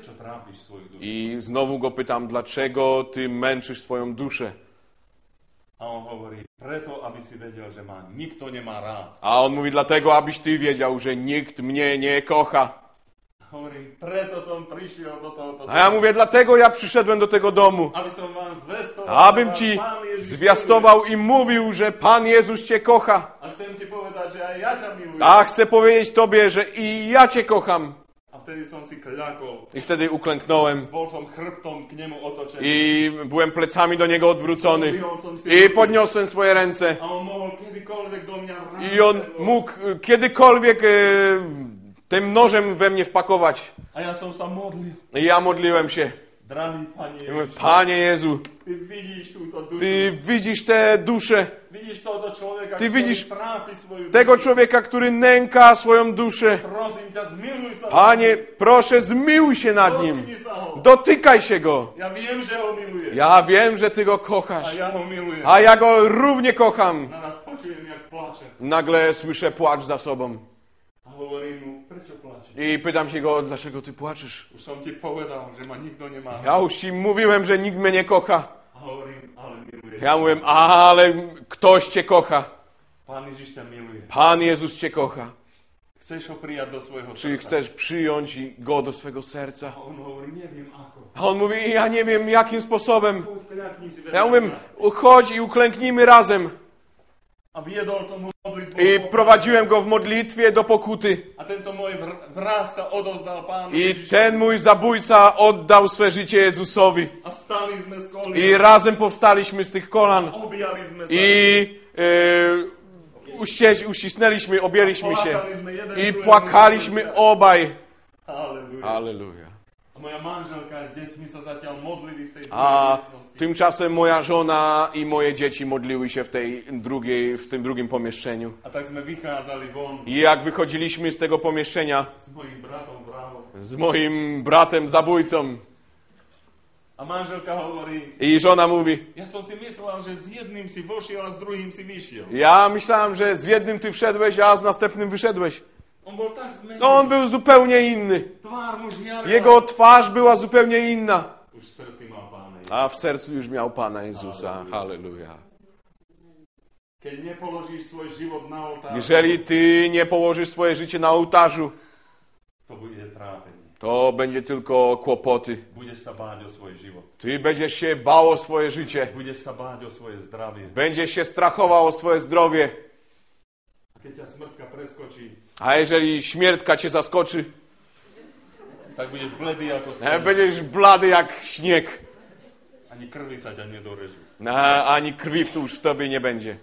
prečo trápiš svoju dušu? I znowu go pytam, dlaczego ty męczysz swoją duszę? A on hovorí, preto, aby si vedel, že ma nikto nemá rád. A on mówi, dlatego, abyś ty wiedział, że nikt mnie nie kocha. Hovorím, preto som prišiel do tohoto A ja mówię, dlatego ja przyszedłem do tego domu, aby som vám zvestoval, abym že ci Pán Ježiš zwiastował i mówił, że Pan Jezus cię kocha. miluje. A chcem ti povedať, že aj ja ťa milujem. A chcę powiedzieć tobie, że i ja cię kocham. A vtedy som si kľakol. I wtedy uklęknąłem Bol som chrbtom k nemu otočený. i byłem plecami do niego odwrócony. Zdvihol som si I ruky. podniosłem swoje ręce. A on mohol kedykoľvek do mňa vrátiť. I on mógł kiedykolwiek tym nożem we mnie wpakować. A ja som sa modlil. I ja modliłem się. Drahý Pane I mówię, Ježiš, Panie Jezu, ty vidíš túto dušu. Ty widzisz tę duszę, Vidíš tohoto človeka, Ty ktorý vidíš trápi svoju tego dušu. człowieka, który nęka swoją duszę. Prosím ťa, zmiluj sa. Panie, proszę, zmiłuj się nad nim. Dotkni sa ho. Dotykaj się go. Ja viem, že ho miluje. Ja wiem, że Ty go A kochasz. ja ho milujem. A ja go równie kocham. Na nás počujem, jak plače. Nagle słyszę płacz za sobą. A hovorím mu, prečo plačeš? I pytam się go, dlaczego Ty płaczesz? Už som ti povedal, že ma nikto nemá. Ja już Ci mówiłem, że nikt mnie nie kocha. A hovorím, ale miluje. Ja mówię, ale ktoś Cię kocha. Pán Ježiš ťa miluje. Pan Jezus Cię kocha. Chceš ho prijať do svojho Czy srdca? chcesz przyjąć go do swego serca? A on hovorí, neviem ako. A on mówi, ja nie wiem jakim sposobem. Kľakni si Ja vedľa mówię, mňa. chodź i uklęknijmy razem. A viedol som ho modlitbou. I prowadziłem go w modlitwie do pokuty. A tento môj vrah sa odovzdal Pánu I Ježišovi. ten mój zabójca oddał swe życie Jezusowi. A wstali sme z kolien. I razem powstaliśmy z tych kolan. Objali sme sa. I uścisnęliśmy, objęliśmy się. Plakali sme jeden I druhému. płakaliśmy obaj. Halleluja. Halleluja. A moja manželka s deťmi sa zatiaľ modlili v tej A druhej miestnosti. tymczasem moja żona i moje dzieci modliły się w tym drugim pomieszczeniu. A tak sme vychádzali von I jak wychodziliśmy z tego pomieszczenia s mojím bratom vrahom. z moim bratem zabójcą A manželka hovorí, i żona mówi, ja som si myslel, že s jedným si vošiel a s druhým si vyšiel. ja myślałem, że z jednym ty wszedłeś, a z następnym wyszedłeś. On bol tak zmenený. To on był zupełnie inny. Tvár mu žiarila. Jego twarz była zupełnie inna. Už v srdci mal Pána Ježiša. A w sercu już miał Pana Jezusa. Halleluja. Keď nepoložíš svoj život na oltár, Jeżeli ty nie położysz swoje życie na ołtarzu, to bude trápenie. to będzie tylko kłopoty. Budeš sa báť o svoj život. Ty będziesz się bał o swoje życie. Budeš sa báť o svoje zdravie. Będziesz się strachował o swoje zdrowie. A keď ťa smrtka preskočí, A jeżeli śmiertka cię zaskoczy, tak budeš bledý ako sneh. będziesz blady jak śnieg. Ani krvi sa ťa nedorežú. Ani krwi w już w tobie nie będzie.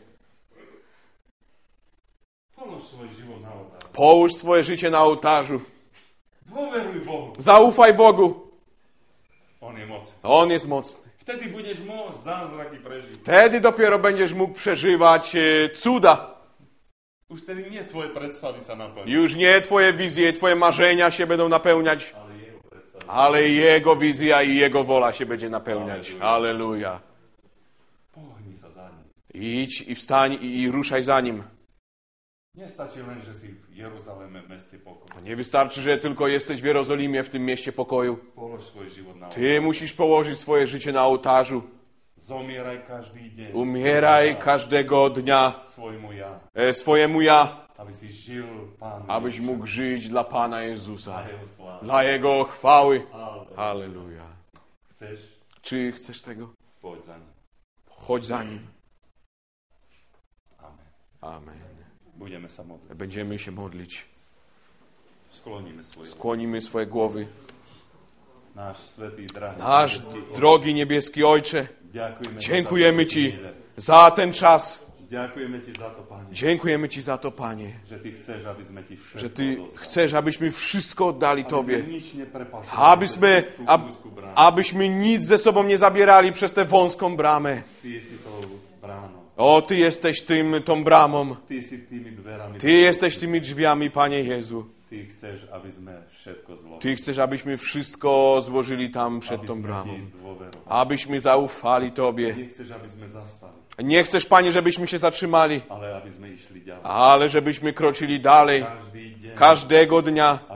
Polož svoj život na oltár. Połóż swoje życie na ołtarzu. Dôveruj Bohu. Zaufaj Bogu. On je mocný. On jest mocny. Wtedy budeš môcť zázraky prežiť. Wtedy dopiero będziesz mógł przeżywać cuda. Už tedy nie tvoje predstavy sa naplní, Już nie twoje wizje, twoje marzenia się będą napełniać, ale jeho predstavy. ale Jego wizja i Jego wola się będzie napełniać. Halleluja. Pohnij sa za ním. Idź i wstań i ruszaj za Nim. Nestačí len, že si v Jeruzaleme, v meste pokoju. Nie wystarczy, że tylko jesteś w Jerozolimie, w tym mieście pokoju. Polož svoj život na oltár. Ty musisz położyć swoje życie na ołtarzu. Zomieraj každý deň. Umieraj każdego dnia svojmu ja. swojemu ja, Aby si žil Pánu abyś Ježiša. mógł żyć dla Pana A Jezusa, jeho slávu. dla Jego chwały. Halleluja. Halleluja. Chceš? Czy chcesz tego? Poď za ním. Chodź za Nim. Amen. Amen. Budeme sa modliť. Będziemy się modlić. Skloníme svoje. Skłonimy swoje głowy. Náš svätý, drahý. Nasz nebeský Otec, drogi niebieski Ojcze, ďakujeme ti dziękujemy za to, Ci chvíle. za ten czas. Ďakujeme ti za to, Pane, Dziękujemy Ci za to, Panie, že ty chceš, aby sme ti všetko że Ty odozdali. chcesz, abyśmy wszystko oddali Aby Tobie. sme nič neprepašovali Abyśmy, cez tú úzku bránu. abyśmy nic ze sobą nie zabierali przez tę wąską bramę. Ty si tou bránou. O, Ty jesteś tą bramą. Ty si tými dverami. Ty jesteś tymi drzwiami, Panie Jezu. Ty chceš, aby sme všetko zložili. Ty chcesz, abyśmy wszystko złożyli tam przed Aby tą sme bramą. ti dôverovali. Abyśmy zaufali Tobie. Nie chceš, aby sme zastali, Nie chcesz, Panie, żebyśmy się zatrzymali, ale aby sme išli ďalej. ale żebyśmy kroczyli dalej. Každý deň, Każdego dnia. aby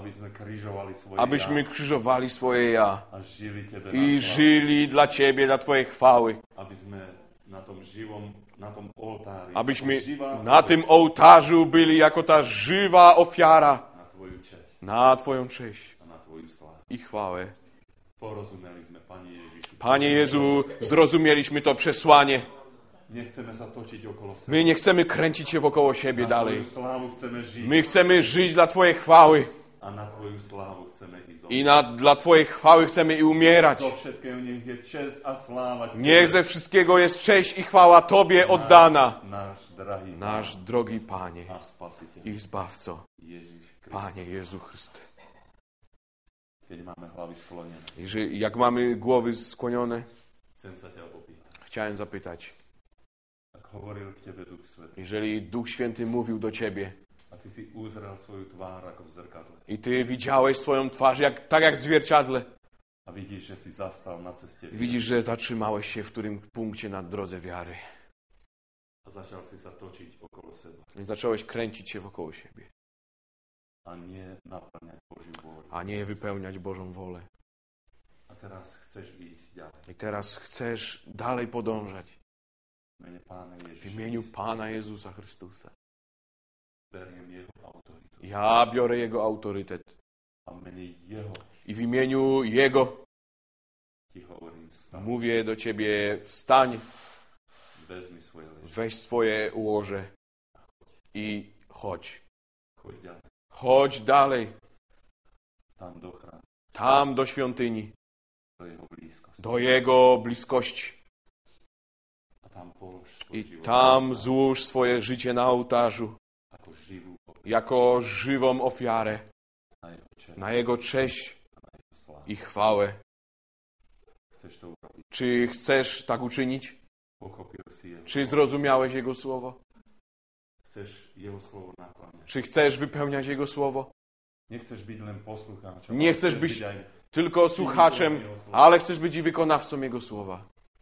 aby sme križovali svoje abyśmy krzyżowali swoje ja a žili Tebe i na slávu. żyli dla Ciebie, dla Twojej chwały. Aby sme na tom živom, na tom oltári, Abyśmy ako živá na tym ołtarzu byli jako ta żywa ofiara na Tvoju česť na Twoją cześć a na Tvoju slávu. i chwałę. Porozumeli sme, Pane Ježišu. Panie Jezu, zrozumieliśmy to przesłanie. Nie chceme sa točiť okolo seba. My nie chcemy kręcić się wokoło siebie Na dalej. Tvoju slávu chceme žiť My chcemy żyć dla Twojej chwały a na Tvoju slávu chceme ísť. i dla Twojej chwały chcemy i umierać. Zo všetkého nech je česť a sláva Tebe. Niech ze wszystkiego jest cześć i chwała Tobie oddana. Náš drahý Nasz drogi Panie a Spasiteľ i Zbawco, Ježiš Kristus. Panie Jezu Chryste. Keď máme hlavy sklonené, Jak mamy głowy skłonione, chcem sa ťa opýtať. chciałem zapytać, Ak hovoril k Tebe Duch Svätý jeżeli Duch Święty mówił do Ciebie a Ty si uzrel svoju tvár ako v zrkadle i Ty widziałeś swoją twarz tak jak w zwierciadle, a vidíš, že si zastal na ceste widzisz, że zatrzymałeś się w którym punkcie na drodze wiary a začal si sa točiť okolo seba i zacząłeś kręcić się wokoło siebie, a nie naplňať Božiu vôľu. a nie wypełniać Bożą wolę. A teraz chceš ísť ďalej. I teraz chcesz dalej podążać V mene Pána w Ježiša imieniu Krista Pana Jezusa Chrystusa. beriem Jeho autoritu Ja biorę Jego autorytet a v mene Jeho i w imieniu Jego Ti hovorím stav. mówię do Ciebie, wstań, Vezmi svoje ležisko. weź swoje łoże i chodź. Choď ďalej. Chodź dalej, Tam do chrámu, tam do świątyni, do Jeho blízkosti. do Jego bliskości. A tam polož svoj I život tam złóż swoje życie na ołtarzu, ako živú obeť jako żywą ofiarę, na Jeho čest na Jego cześć a na Jeho slávu. i chwałę. Chceš to urobiť? Czy chcesz tak uczynić? Pochopil si Jeho. Czy zrozumiałeś Jego słowo? Chceš Jeho slovo naplňať. Czy chcesz wypełniać Jego słowo? Nechceš byť len poslucháčom. Nie ale chcesz chceš być byť aj tylko słuchaczem, ale chcesz być i wykonawcą Jego słowa.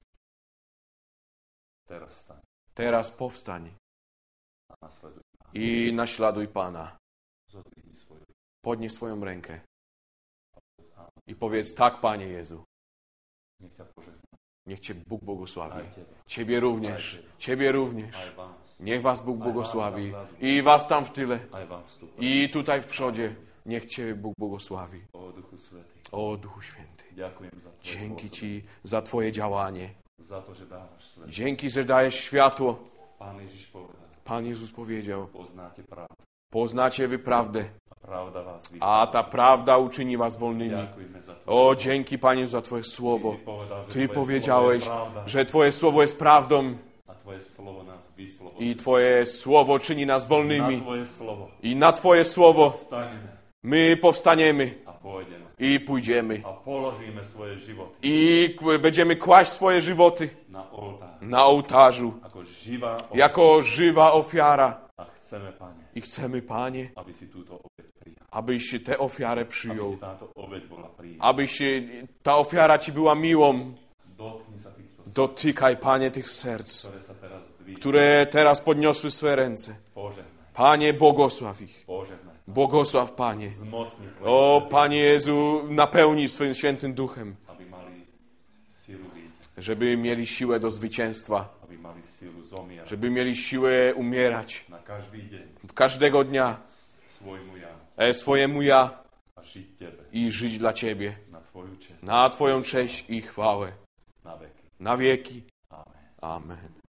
teraz vstaň Teraz powstań a nasleduj ma. i naśladuj Pana. Zodvihni svoju Podnieś swoją rękę áno. i powiedz tak, Panie Jezu. Nech ťa požehná. Niech Cię Bóg błogosławi. Aj tebe, Ciebie również. Ciebie również. aj vás, Niech Was Bóg błogosławi. I Was tam w tyle. aj vám vstup. I tutaj w przodzie. Niech Ciebie Bóg błogosławi. O Duchu Svätý, O Duchu Święty. ďakujem za Tvoje Dzięki pôsobenie, Ci za Twoje działanie. za to, že dávaš svet. Dzięki, że dajesz światło. Pán Ježiš povedal, Pan Jezus powiedział, poznáte pravdu poznacie Wy prawdę, a pravda vás a vyslobodí. ta prawda uczyni Was wolnymi. Ďakujeme za Tvoje O, slovo. dzięki Panie za Twoje słowo. Ty si povedal, že Ty Tvoje powiedziałeś, slovo je pravda że Twoje słowo jest prawdą a Tvoje slovo nás vyslobodí. i Twoje słowo czyni nas Na wolnymi. Tvoje slovo I na Twoje słowo staneme my powstaniemy a pôjdeme i pójdziemy. a položíme svoje životy I będziemy kłaść swoje żywoty na oltár na ołtarzu ako živá obeť. jako żywa ofiara. A chceme, Pane, I chcemy, Panie, aby si túto obeť prijal. abyś tę ofiarę Aby przyjął. si táto obeť bola prijal. Abyś ta ofiara Ci była miłą. Dotkni sa týchto srdc, Dotykaj, Panie, tych serc, ktoré sa teraz dvíhajú. które teraz podniosły swe ręce. Požehnaj, Panie, błogosław ich. požehnaj. Błogosław, Panie. Zmocni Tvoje O, sväté, Panie Jezu, napełnij swoim świętym duchem, aby mali silu víťaz, żeby mieli siłę do zwycięstwa, aby mali silu zomierať żeby mieli siłę umierać na každý deň każdego dnia svojmu ja swojemu ja a žiť Tebe i żyć dla Ciebie, na Tvoju čest na Twoją cześć i chwałę, na veky. na wieki. Amen. Amen.